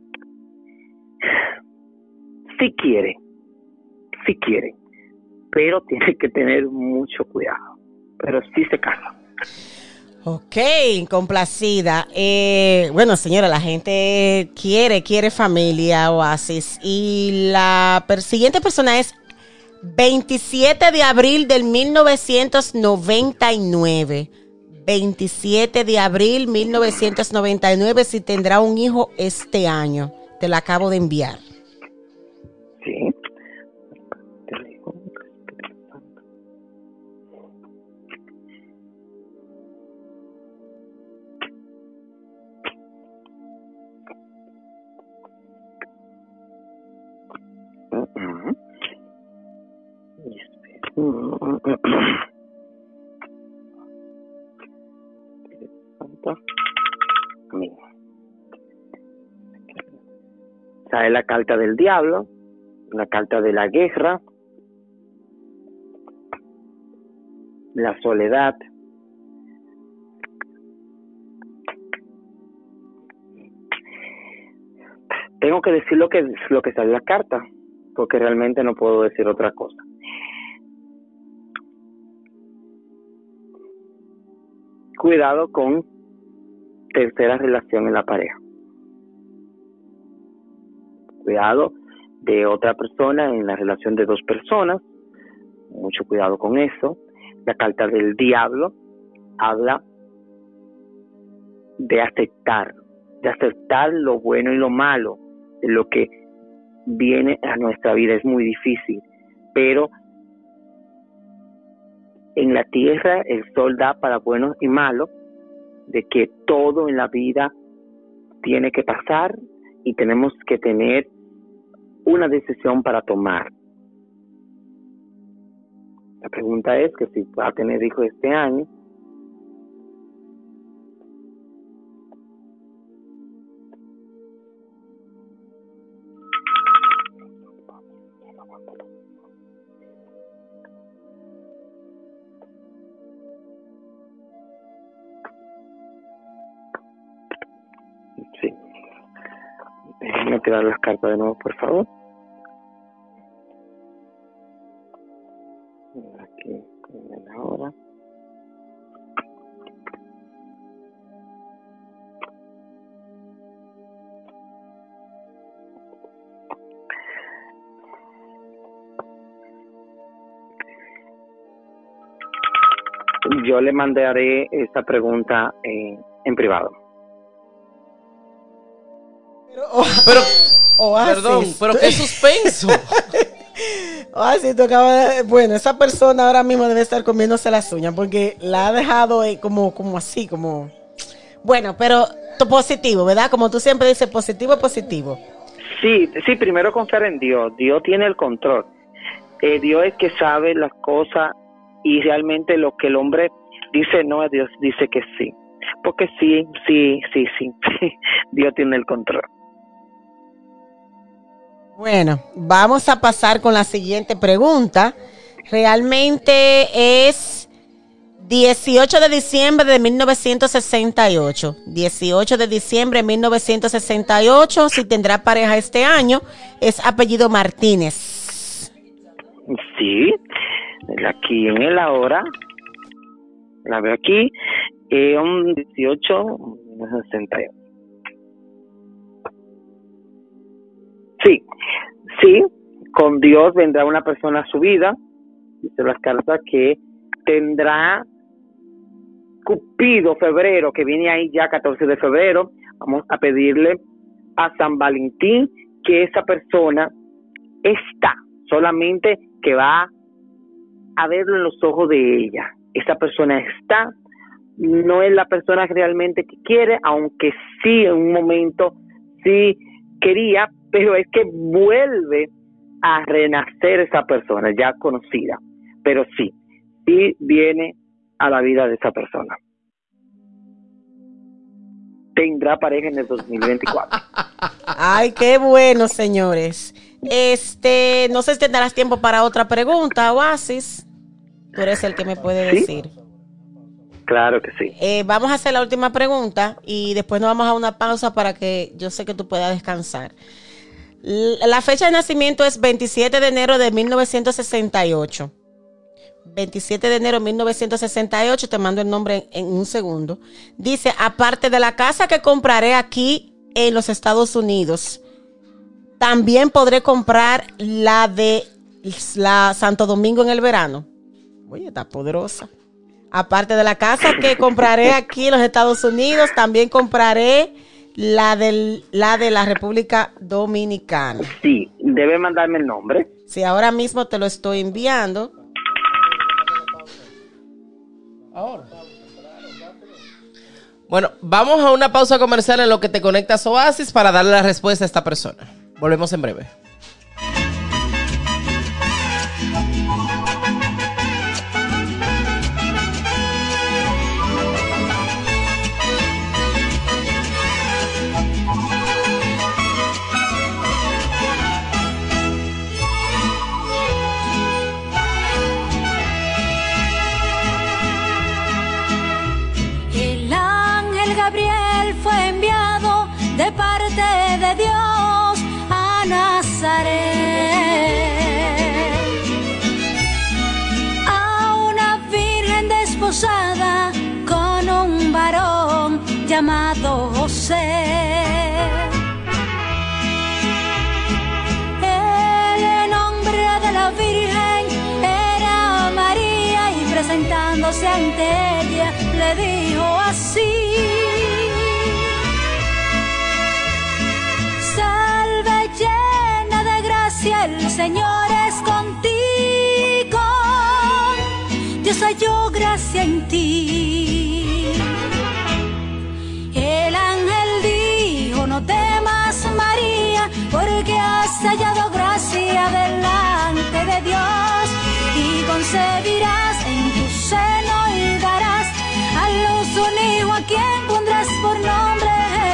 sí quiere, sí quiere, pero tiene que tener mucho cuidado. Pero sí se casa. Ok, complacida. Eh, bueno, señora, la gente quiere, quiere familia, Oasis. Y la per- siguiente persona es veintisiete de abril del mil novecientos noventa y nueve. veintisiete de abril mil novecientos noventa y nueve, si tendrá un hijo este año. Te la acabo de enviar. Sí. Sale la carta del diablo, la carta de la guerra, la soledad. Tengo que decir lo que, lo que sale en la carta, porque realmente no puedo decir otra cosa. Cuidado con tercera relación en la pareja. Cuidado de otra persona en la relación de dos personas. Mucho cuidado con eso. La carta del diablo habla de aceptar, de aceptar lo bueno y lo malo, de lo que viene a nuestra vida. Es muy difícil, pero en la tierra el sol da para buenos y malos, de que todo en la vida tiene que pasar y tenemos que tener una decisión para tomar. La pregunta es que si va a tener hijos este año. Sí. Déjenme tirar las cartas de nuevo, por favor. Aquí, ahora. Yo le mandaré esta pregunta en, en privado. Pero, oh, pero Oasis. Perdón, pero qué suspenso. Oasis, tú acabas de... Bueno, esa persona ahora mismo debe estar comiéndose las uñas porque la ha dejado eh, como, como así, como... Bueno, pero positivo, ¿verdad? Como tú siempre dices, positivo, positivo. Sí, sí, primero confiar en Dios. Dios tiene el control. Eh, Dios es que sabe las cosas y realmente lo que el hombre dice no, Dios dice que sí. Porque sí, sí, sí, sí. Dios tiene el control. Bueno, vamos a pasar con la siguiente pregunta. Realmente es dieciocho de diciembre de mil novecientos sesenta y ocho. dieciocho de diciembre de mil novecientos sesenta y ocho. Si tendrá pareja este año, es apellido Martínez. Sí, aquí en el ahora, la veo aquí, es un dieciocho de sesenta y ocho. Sí, sí, con Dios vendrá una persona a su vida, dice las cartas que tendrá Cupido febrero, que viene ahí ya catorce de febrero, vamos a pedirle a San Valentín que esa persona está, solamente que va a verlo en los ojos de ella, esa persona está, no es la persona realmente que quiere, aunque sí en un momento sí quería, pero es que vuelve a renacer esa persona ya conocida, pero sí, sí viene a la vida de esa persona. Tendrá pareja en el dos mil veinticuatro. Ay, qué bueno, señores. Este, no sé si tendrás tiempo para otra pregunta, Oasis. Tú eres el que me puede ¿Sí? decir. Claro que sí. Eh, vamos a hacer la última pregunta y después nos vamos a una pausa para que yo sé que tú puedas descansar. La fecha de nacimiento es veintisiete de enero de mil novecientos sesenta y ocho. veintisiete de enero de mil novecientos sesenta y ocho, te mando el nombre en, en un segundo. Dice, aparte de la casa que compraré aquí en los Estados Unidos, también podré comprar la de la Santo Domingo en el verano. Oye, está poderosa. Aparte de la casa que compraré aquí en los Estados Unidos, también compraré la, del, la de la República Dominicana. Sí, debe mandarme el nombre. Sí, ahora mismo te lo estoy enviando. Ahora. Bueno, vamos a una pausa comercial en lo que te conectas Oasis para darle la respuesta a esta persona. Volvemos en breve. ángel Gabriel fue enviado de parte de Dios a Nazaret, a una virgen desposada con un varón llamado José. El nombre de la virgen era María y presentándose ante ella le dijo así: salve llena de gracia, el Señor es contigo, Dios halló gracia en ti. El ángel dijo: no temas, María, porque has hallado gracia delante de Dios, y concebirás en tu seno y darás a luz un hijo a quien pondrás por nombre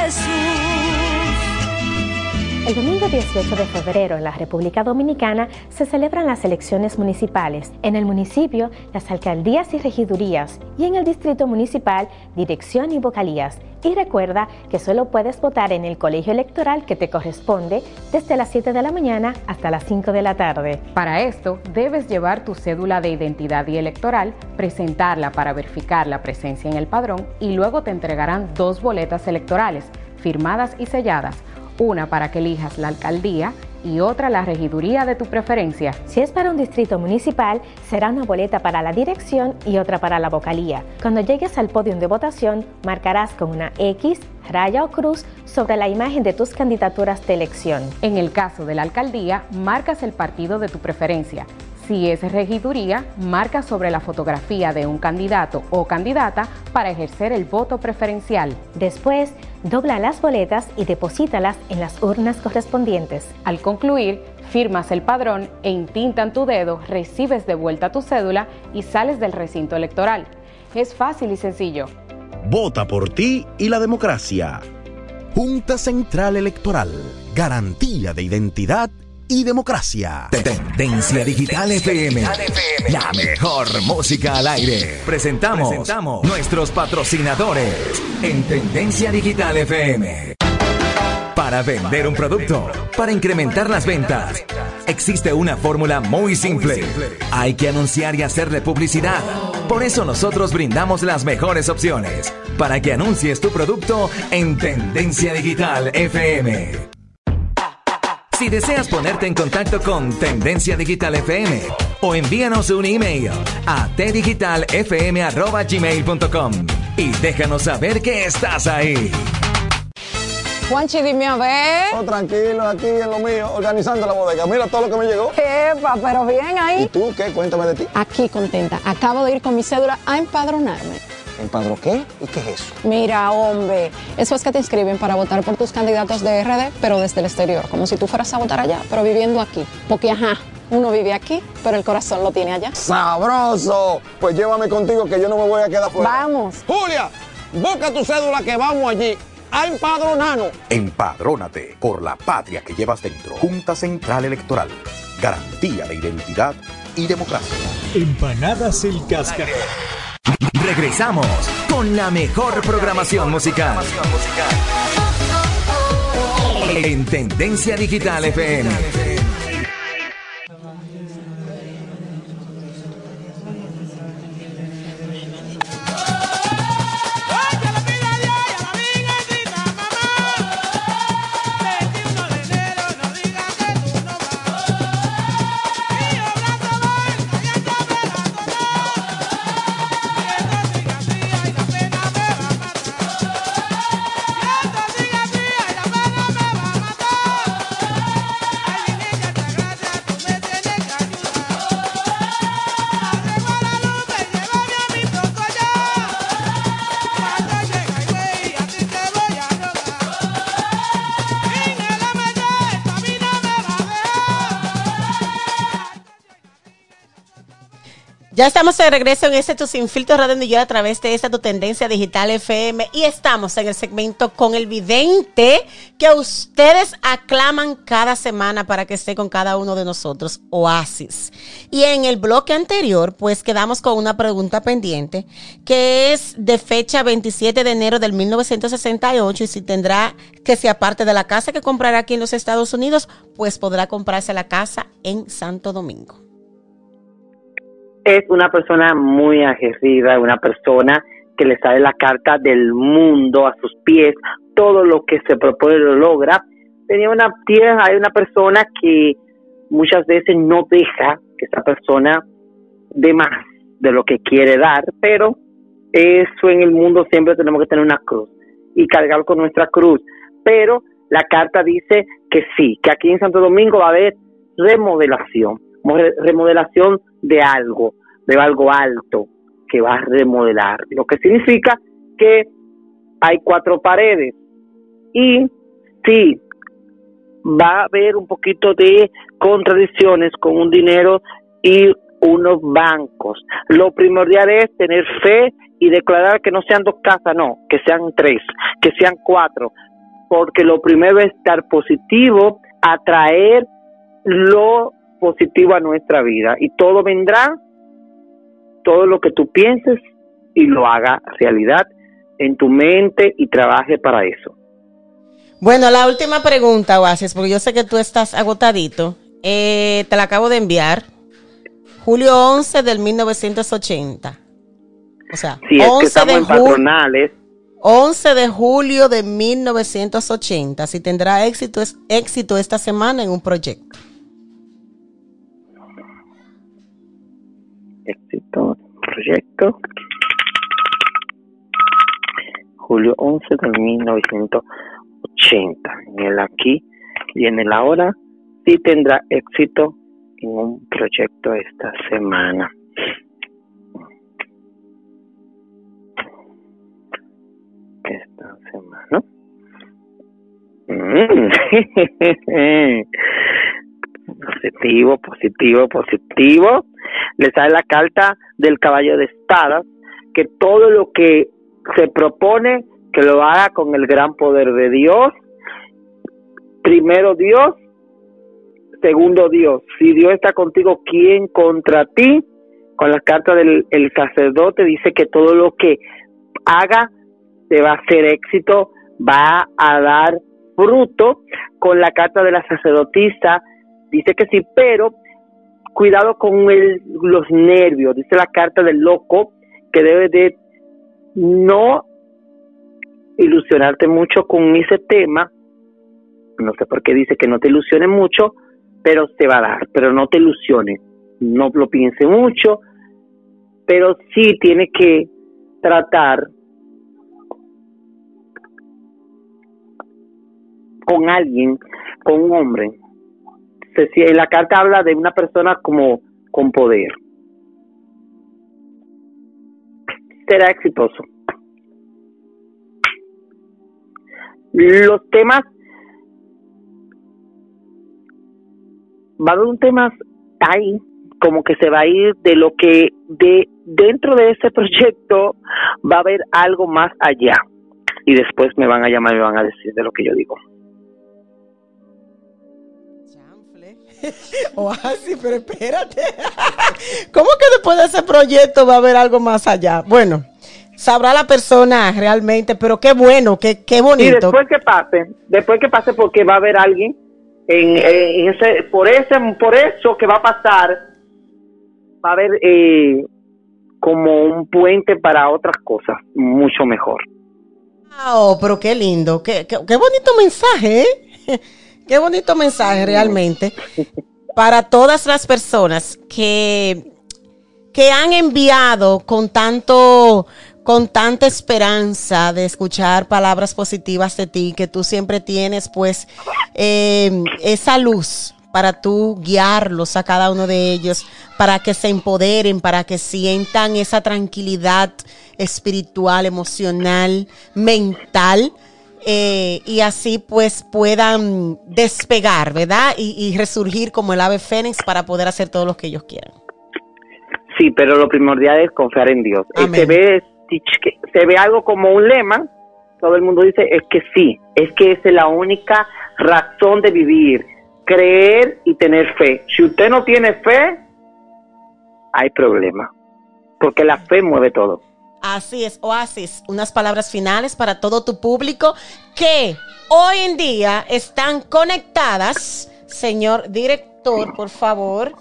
Jesús. El domingo dieciocho de febrero en la República Dominicana se celebran las elecciones municipales. En el municipio, las alcaldías y regidurías, y en el distrito municipal, dirección y vocalías. Y recuerda que solo puedes votar en el colegio electoral que te corresponde desde las siete de la mañana hasta las cinco de la tarde. Para esto, debes llevar tu cédula de identidad y electoral, presentarla para verificar la presencia en el padrón y luego te entregarán dos boletas electorales, firmadas y selladas, una para que elijas la alcaldía y otra la regiduría de tu preferencia. Si es para un distrito municipal, será una boleta para la dirección y otra para la vocalía. Cuando llegues al podio de votación, marcarás con una X, raya o cruz sobre la imagen de tus candidaturas de elección. En el caso de la alcaldía, marcas el partido de tu preferencia. Si es regiduría, marca sobre la fotografía de un candidato o candidata para ejercer el voto preferencial. Después, dobla las boletas y deposítalas en las urnas correspondientes. Al concluir, firmas el padrón e intintan tu dedo, recibes de vuelta tu cédula y sales del recinto electoral. Es fácil y sencillo. Vota por ti y la democracia. Junta Central Electoral. Garantía de identidad y democracia. Tendencia Digital F M, la mejor música al aire. Presentamos, Presentamos nuestros patrocinadores en Tendencia Digital F M. Para vender un producto, para incrementar las ventas, existe una fórmula muy simple. Hay que anunciar y hacerle publicidad. Por eso nosotros brindamos las mejores opciones para que anuncies tu producto en Tendencia Digital F M. Si deseas ponerte en contacto con Tendencia Digital F M o envíanos un email a t digital f m arroba gmail punto com y déjanos saber que estás ahí. Juanchi, dime a ver. Oh, tranquilo, aquí en lo mío, organizando la bodega. Mira todo lo que me llegó. Epa, pero bien ahí. ¿Y tú qué? Cuéntame de ti. Aquí contenta. Acabo de ir con mi cédula a empadronarme. ¿Empadrón qué? ¿Y qué es eso? Mira, hombre, eso es que te inscriben para votar por tus candidatos de R D, pero desde el exterior, como si tú fueras a votar allá, pero viviendo aquí. Porque, ajá, uno vive aquí, pero el corazón lo tiene allá. ¡Sabroso! Pues llévame contigo que yo no me voy a quedar fuera. ¡Vamos! Julia, busca tu cédula que vamos allí a empadronarnos. Empadrónate por la patria que llevas dentro. Junta Central Electoral. Garantía de identidad y democracia. Empanadas El Cascajar. Regresamos con la mejor programación musical en Tendencia Digital F M. Ay, Ya estamos de regreso en este Tu Sin Filtro Radio en Yo a través de esta Tu Tendencia Digital F M y estamos en el segmento con el vidente que ustedes aclaman cada semana para que esté con cada uno de nosotros, Oasis. Y en el bloque anterior, pues quedamos con una pregunta pendiente que es de fecha veintisiete de enero del mil novecientos sesenta y ocho y si tendrá que, si aparte de la casa que comprará aquí en los Estados Unidos, pues podrá comprarse la casa en Santo Domingo. Es una persona muy aguerrida, una persona que le sale la carta del mundo a sus pies, todo lo que se propone lo logra. Tenía una tía, hay una persona que muchas veces no deja que esa persona dé más de lo que quiere dar, pero eso en el mundo siempre tenemos que tener una cruz y cargar con nuestra cruz. Pero la carta dice que sí, que aquí en Santo Domingo va a haber remodelación, remodelación de algo, de algo alto que va a remodelar, lo que significa que hay cuatro paredes y sí, va a haber un poquito de contradicciones con un dinero y unos bancos. Lo primordial es tener fe y declarar que no sean dos casas, no, que sean tres, que sean cuatro, porque lo primero es estar positivo, atraer lo positivo a nuestra vida y todo vendrá, todo lo que tú pienses y lo haga realidad en tu mente y trabaje para eso. Bueno, la última pregunta, Oasis, porque yo sé que tú estás agotadito, eh, te la acabo de enviar, julio once del mil novecientos ochenta, o sea, sí, es once que estamos de en patronales. once de julio de mil novecientos ochenta, si tendrá éxito, es, éxito esta semana en un proyecto. Éxito, proyecto. julio once de mil novecientos ochenta. En el aquí y en el ahora sí tendrá éxito en un proyecto esta semana. Esta semana. Mm. Positivo, positivo, positivo. Le sale la carta del caballo de espadas, que todo lo que se propone, que lo haga con el gran poder de Dios. Primero Dios, segundo Dios. Si Dios está contigo, ¿quién contra ti? Con la carta del el sacerdote dice que todo lo que haga te va a hacer éxito, va a dar fruto. Con la carta de la sacerdotisa dice que sí, pero cuidado con el, los nervios. Dice la carta del loco que debes de no ilusionarte mucho con ese tema. No sé por qué dice que no te ilusiones mucho, pero se va a dar, pero no te ilusiones, no lo piense mucho, pero sí tienes que tratar con alguien, con un hombre. Si la carta habla de una persona como con poder, será exitoso. Los temas, va a haber un tema ahí, como que se va a ir de lo que de dentro de ese proyecto va a haber algo más allá y después me van a llamar y me van a decir de lo que yo digo. Oasis, pero espérate. ¿Cómo que después de ese proyecto va a haber algo más allá? Bueno, sabrá la persona realmente, pero qué bueno, qué, qué bonito. Y después que pase, después que pase, porque va a haber alguien en, en ese, por ese, por eso que va a pasar, va a haber eh, como un puente para otras cosas, mucho mejor. Oh, pero qué lindo, qué, qué, qué bonito mensaje, ¿eh? Qué bonito mensaje realmente para todas las personas que, que han enviado con tanto, con tanta esperanza de escuchar palabras positivas de ti, que tú siempre tienes pues eh, esa luz para tú guiarlos a cada uno de ellos, para que se empoderen, para que sientan esa tranquilidad espiritual, emocional, mental. Eh, y así pues puedan despegar, ¿verdad? Y, y resurgir como el ave fénix para poder hacer todo lo que ellos quieran. sí, pero lo primordial es confiar en Dios. Eh, se ve se ve algo como un lema, todo el mundo dice, es que sí, es que esa es la única razón de vivir, creer y tener fe. Si usted no tiene fe, hay problema, porque la fe mueve todo. Así es, Oasis, unas palabras finales para todo tu público que hoy en día están conectadas. Señor director, por favor.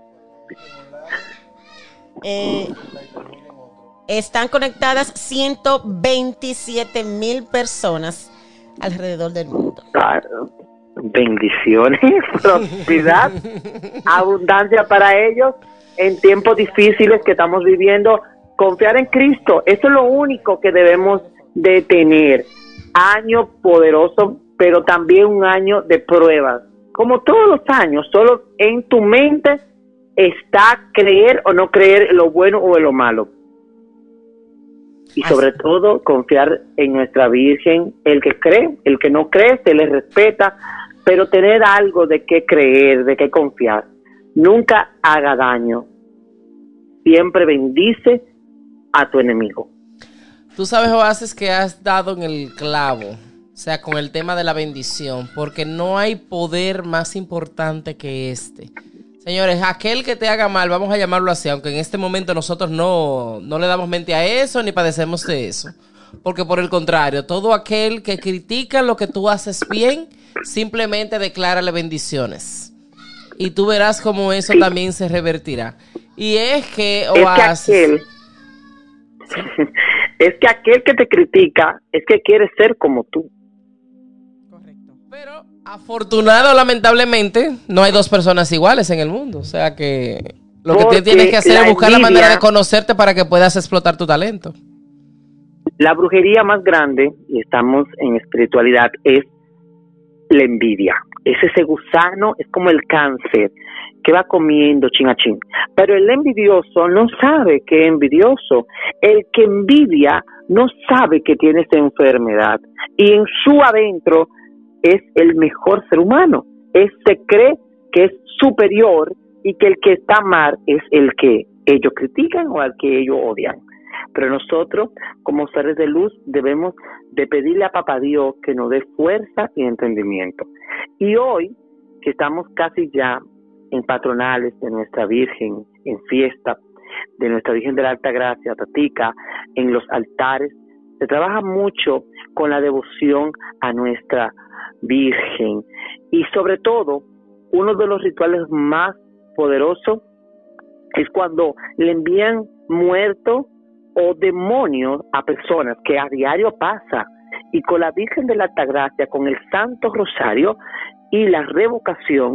Eh, están conectadas ciento veintisiete mil personas alrededor del mundo. Bendiciones, prosperidad, abundancia para ellos en tiempos difíciles que estamos viviendo. Confiar en Cristo, eso es lo único que debemos de tener. Año poderoso, pero también un año de pruebas. Como todos los años, solo en tu mente está creer o no creer en lo bueno o en lo malo. Y sobre todo, confiar en nuestra Virgen. El que cree, el que no cree, se le respeta, pero tener algo de qué creer, de qué confiar. Nunca haga daño. Siempre bendice a tu enemigo. Tú sabes, Oasis, que has dado en el clavo, o sea, con el tema de la bendición, porque no hay poder más importante que este. Señores, aquel que te haga mal, vamos a llamarlo así, aunque en este momento nosotros no, no le damos mente a eso ni padecemos de eso, porque por el contrario, todo aquel que critica lo que tú haces bien, simplemente declárale bendiciones. Y tú verás cómo eso sí. también se revertirá. Y es que, Oasis, es que aquel... es que aquel que te critica es que quiere ser como tú. Correcto. Pero afortunado, lamentablemente, no hay dos personas iguales en el mundo. O sea que lo Porque que tienes que hacer es buscar envidia, la manera de conocerte para que puedas explotar tu talento. La brujería más grande, y estamos en espiritualidad, es la envidia. Es ese gusano, es como el cáncer que va comiendo chin a chin. Pero el envidioso no sabe que es envidioso. El que envidia no sabe que tiene esa enfermedad. Y en su adentro es el mejor ser humano. Él se cree que es superior y que el que está mal es el que ellos critican o al que ellos odian. Pero nosotros, como seres de luz, debemos de pedirle a Papá Dios que nos dé fuerza y entendimiento. Y hoy, que estamos casi ya en patronales de nuestra Virgen, en fiesta de nuestra Virgen de la Alta Gracia, Tatica, en los altares, se trabaja mucho con la devoción a nuestra Virgen. Y sobre todo, uno de los rituales más poderosos es cuando le envían muertos o demonios a personas, que a diario pasa, y con la Virgen de la Altagracia, con el Santo Rosario y la revocación,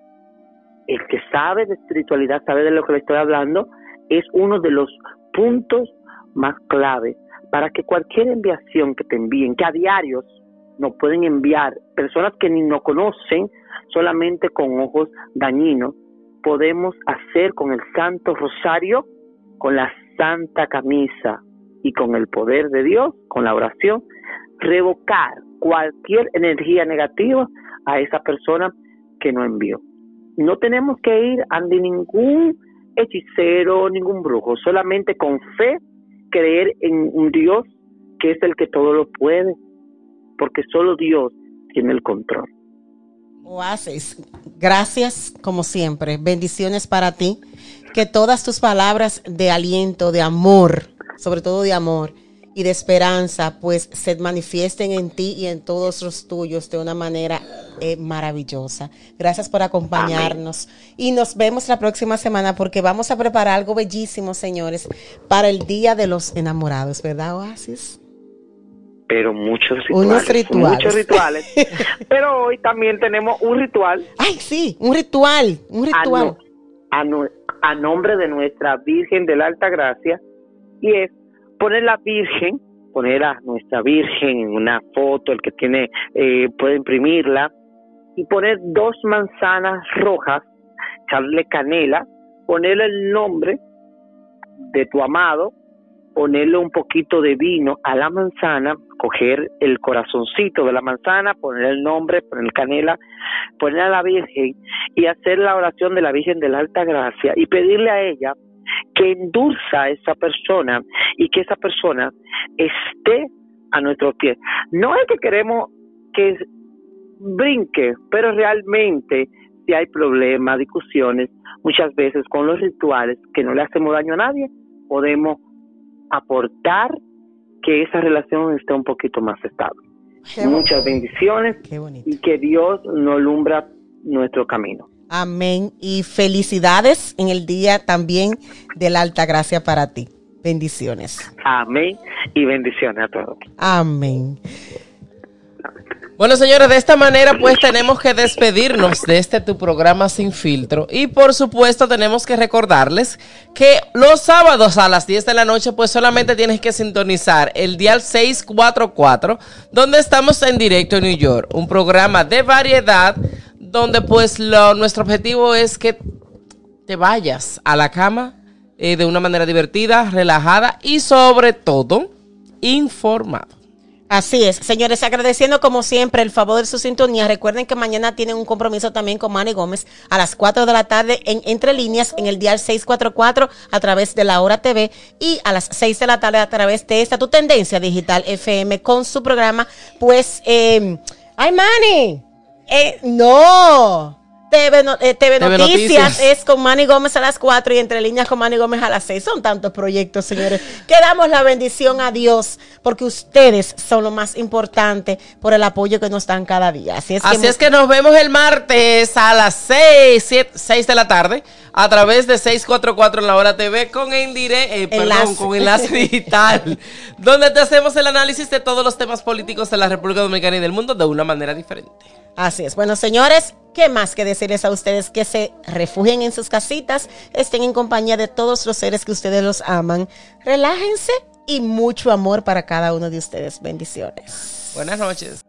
el que sabe de espiritualidad, sabe de lo que le estoy hablando, es uno de los puntos más clave para que cualquier enviación que te envíen, que a diarios nos pueden enviar personas que ni nos conocen, solamente con ojos dañinos, podemos hacer con el Santo Rosario, con la Santa Camisa y con el poder de Dios, con la oración, revocar cualquier energía negativa a esa persona que nos envió. No tenemos que ir a ningún hechicero, ningún brujo, solamente con fe creer en un Dios que es el que todo lo puede, porque solo Dios tiene el control. Oasis, gracias como siempre, bendiciones para ti, que todas tus palabras de aliento, de amor, sobre todo de amor y de esperanza, pues se manifiesten en ti y en todos los tuyos de una manera eh, maravillosa. Gracias por acompañarnos. Amén. Y nos vemos la próxima semana porque vamos a preparar algo bellísimo, señores, para el Día de los Enamorados, ¿verdad, Oasis? Pero muchos rituales. Unos rituales. Muchos rituales. Pero hoy también tenemos un ritual. Ay, sí, un ritual, un ritual. A, no, a, no, a nombre de nuestra Virgen de la Alta Gracia, y es poner la Virgen, poner a nuestra Virgen en una foto, el que tiene, eh, puede imprimirla, y poner dos manzanas rojas, echarle canela, ponerle el nombre de tu amado, ponerle un poquito de vino a la manzana, coger el corazoncito de la manzana, poner el nombre, poner canela, poner a la Virgen y hacer la oración de la Virgen de la Alta Gracia y pedirle a ella que endulza a esa persona y que esa persona esté a nuestros pies. No es que queremos que brinque, pero realmente si hay problemas, discusiones, muchas veces con los rituales que no le hacemos daño a nadie, podemos aportar que esa relación esté un poquito más estable. Qué Muchas bonito. bendiciones y que Dios nos alumbra nuestro camino. Amén. Y felicidades en el día también de la Alta Gracia para ti. Bendiciones. Amén y bendiciones a todos. Amén. Bueno, señores, de esta manera pues tenemos que despedirnos de este tu programa Sin Filtro y por supuesto tenemos que recordarles que los sábados a las diez de la noche pues solamente tienes que sintonizar el dial seiscientos cuarenta y cuatro donde estamos en directo en New York, un programa de variedad donde pues lo, nuestro objetivo es que te vayas a la cama eh, de una manera divertida, relajada y sobre todo informado. Así es, señores, agradeciendo como siempre el favor de su sintonía. Recuerden que mañana tienen un compromiso también con Manny Gómez a las cuatro de la tarde en Entre Líneas en el dial seiscientos cuarenta y cuatro a través de La Hora T V y a las seis de la tarde a través de esta Tu Tendencia Digital F M con su programa, pues, eh, ¡ay, Manny! Eh, ¡No! T V, no, eh, T V, T V Noticias, Noticias es con Manny Gómez a las cuatro y Entre Líneas con Manny Gómez a las seis. Son tantos proyectos, señores, que damos la bendición a Dios porque ustedes son lo más importante por el apoyo que nos dan cada día. Así es que, Así es que nos vemos el martes a las seis, siete, seis de la tarde a través de seiscientos cuarenta y cuatro en La Hora T V con Endire, eh, perdón, con Enlace Digital, donde te hacemos el análisis de todos los temas políticos de la República Dominicana y del mundo de una manera diferente. Así es. Bueno, señores, ¿qué más que decirles a ustedes? Que se refugien en sus casitas, estén en compañía de todos los seres que ustedes los aman. Relájense y mucho amor para cada uno de ustedes. Bendiciones. Buenas noches.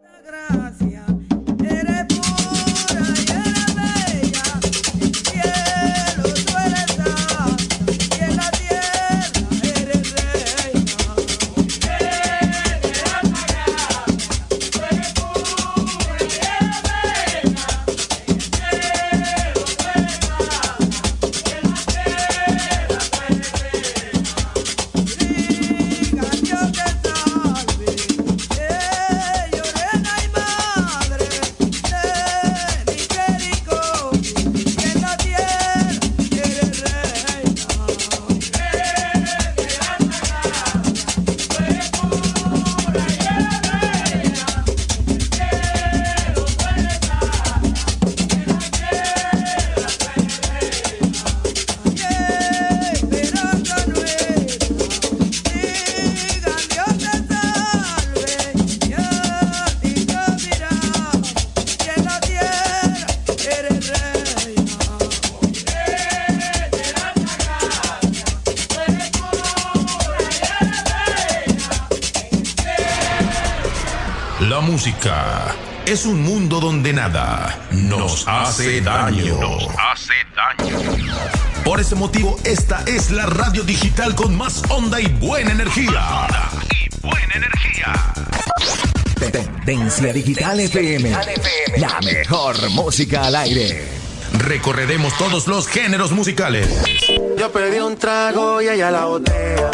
La música es un mundo donde nada nos hace daño. Nos hace daño. Por ese motivo, esta es la radio digital con más onda y buena energía. Onda y buena energía. Tendencia Digital F M. La mejor música al aire. Recorreremos todos los géneros musicales. Yo pedí un trago y ella la botella.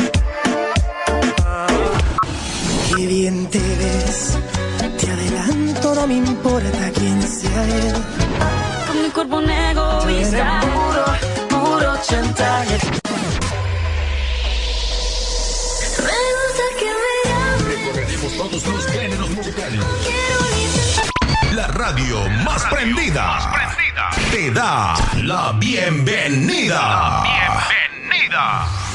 Qué bien te ves. Te adelanto, no me importa quién sea él. Con mi cuerpo un egoísta, puro, puro chantaje. Me gusta que me llames. Recorreremos todos los géneros musicales. La radio más prendida, más prendida te da la bienvenida. La bienvenida.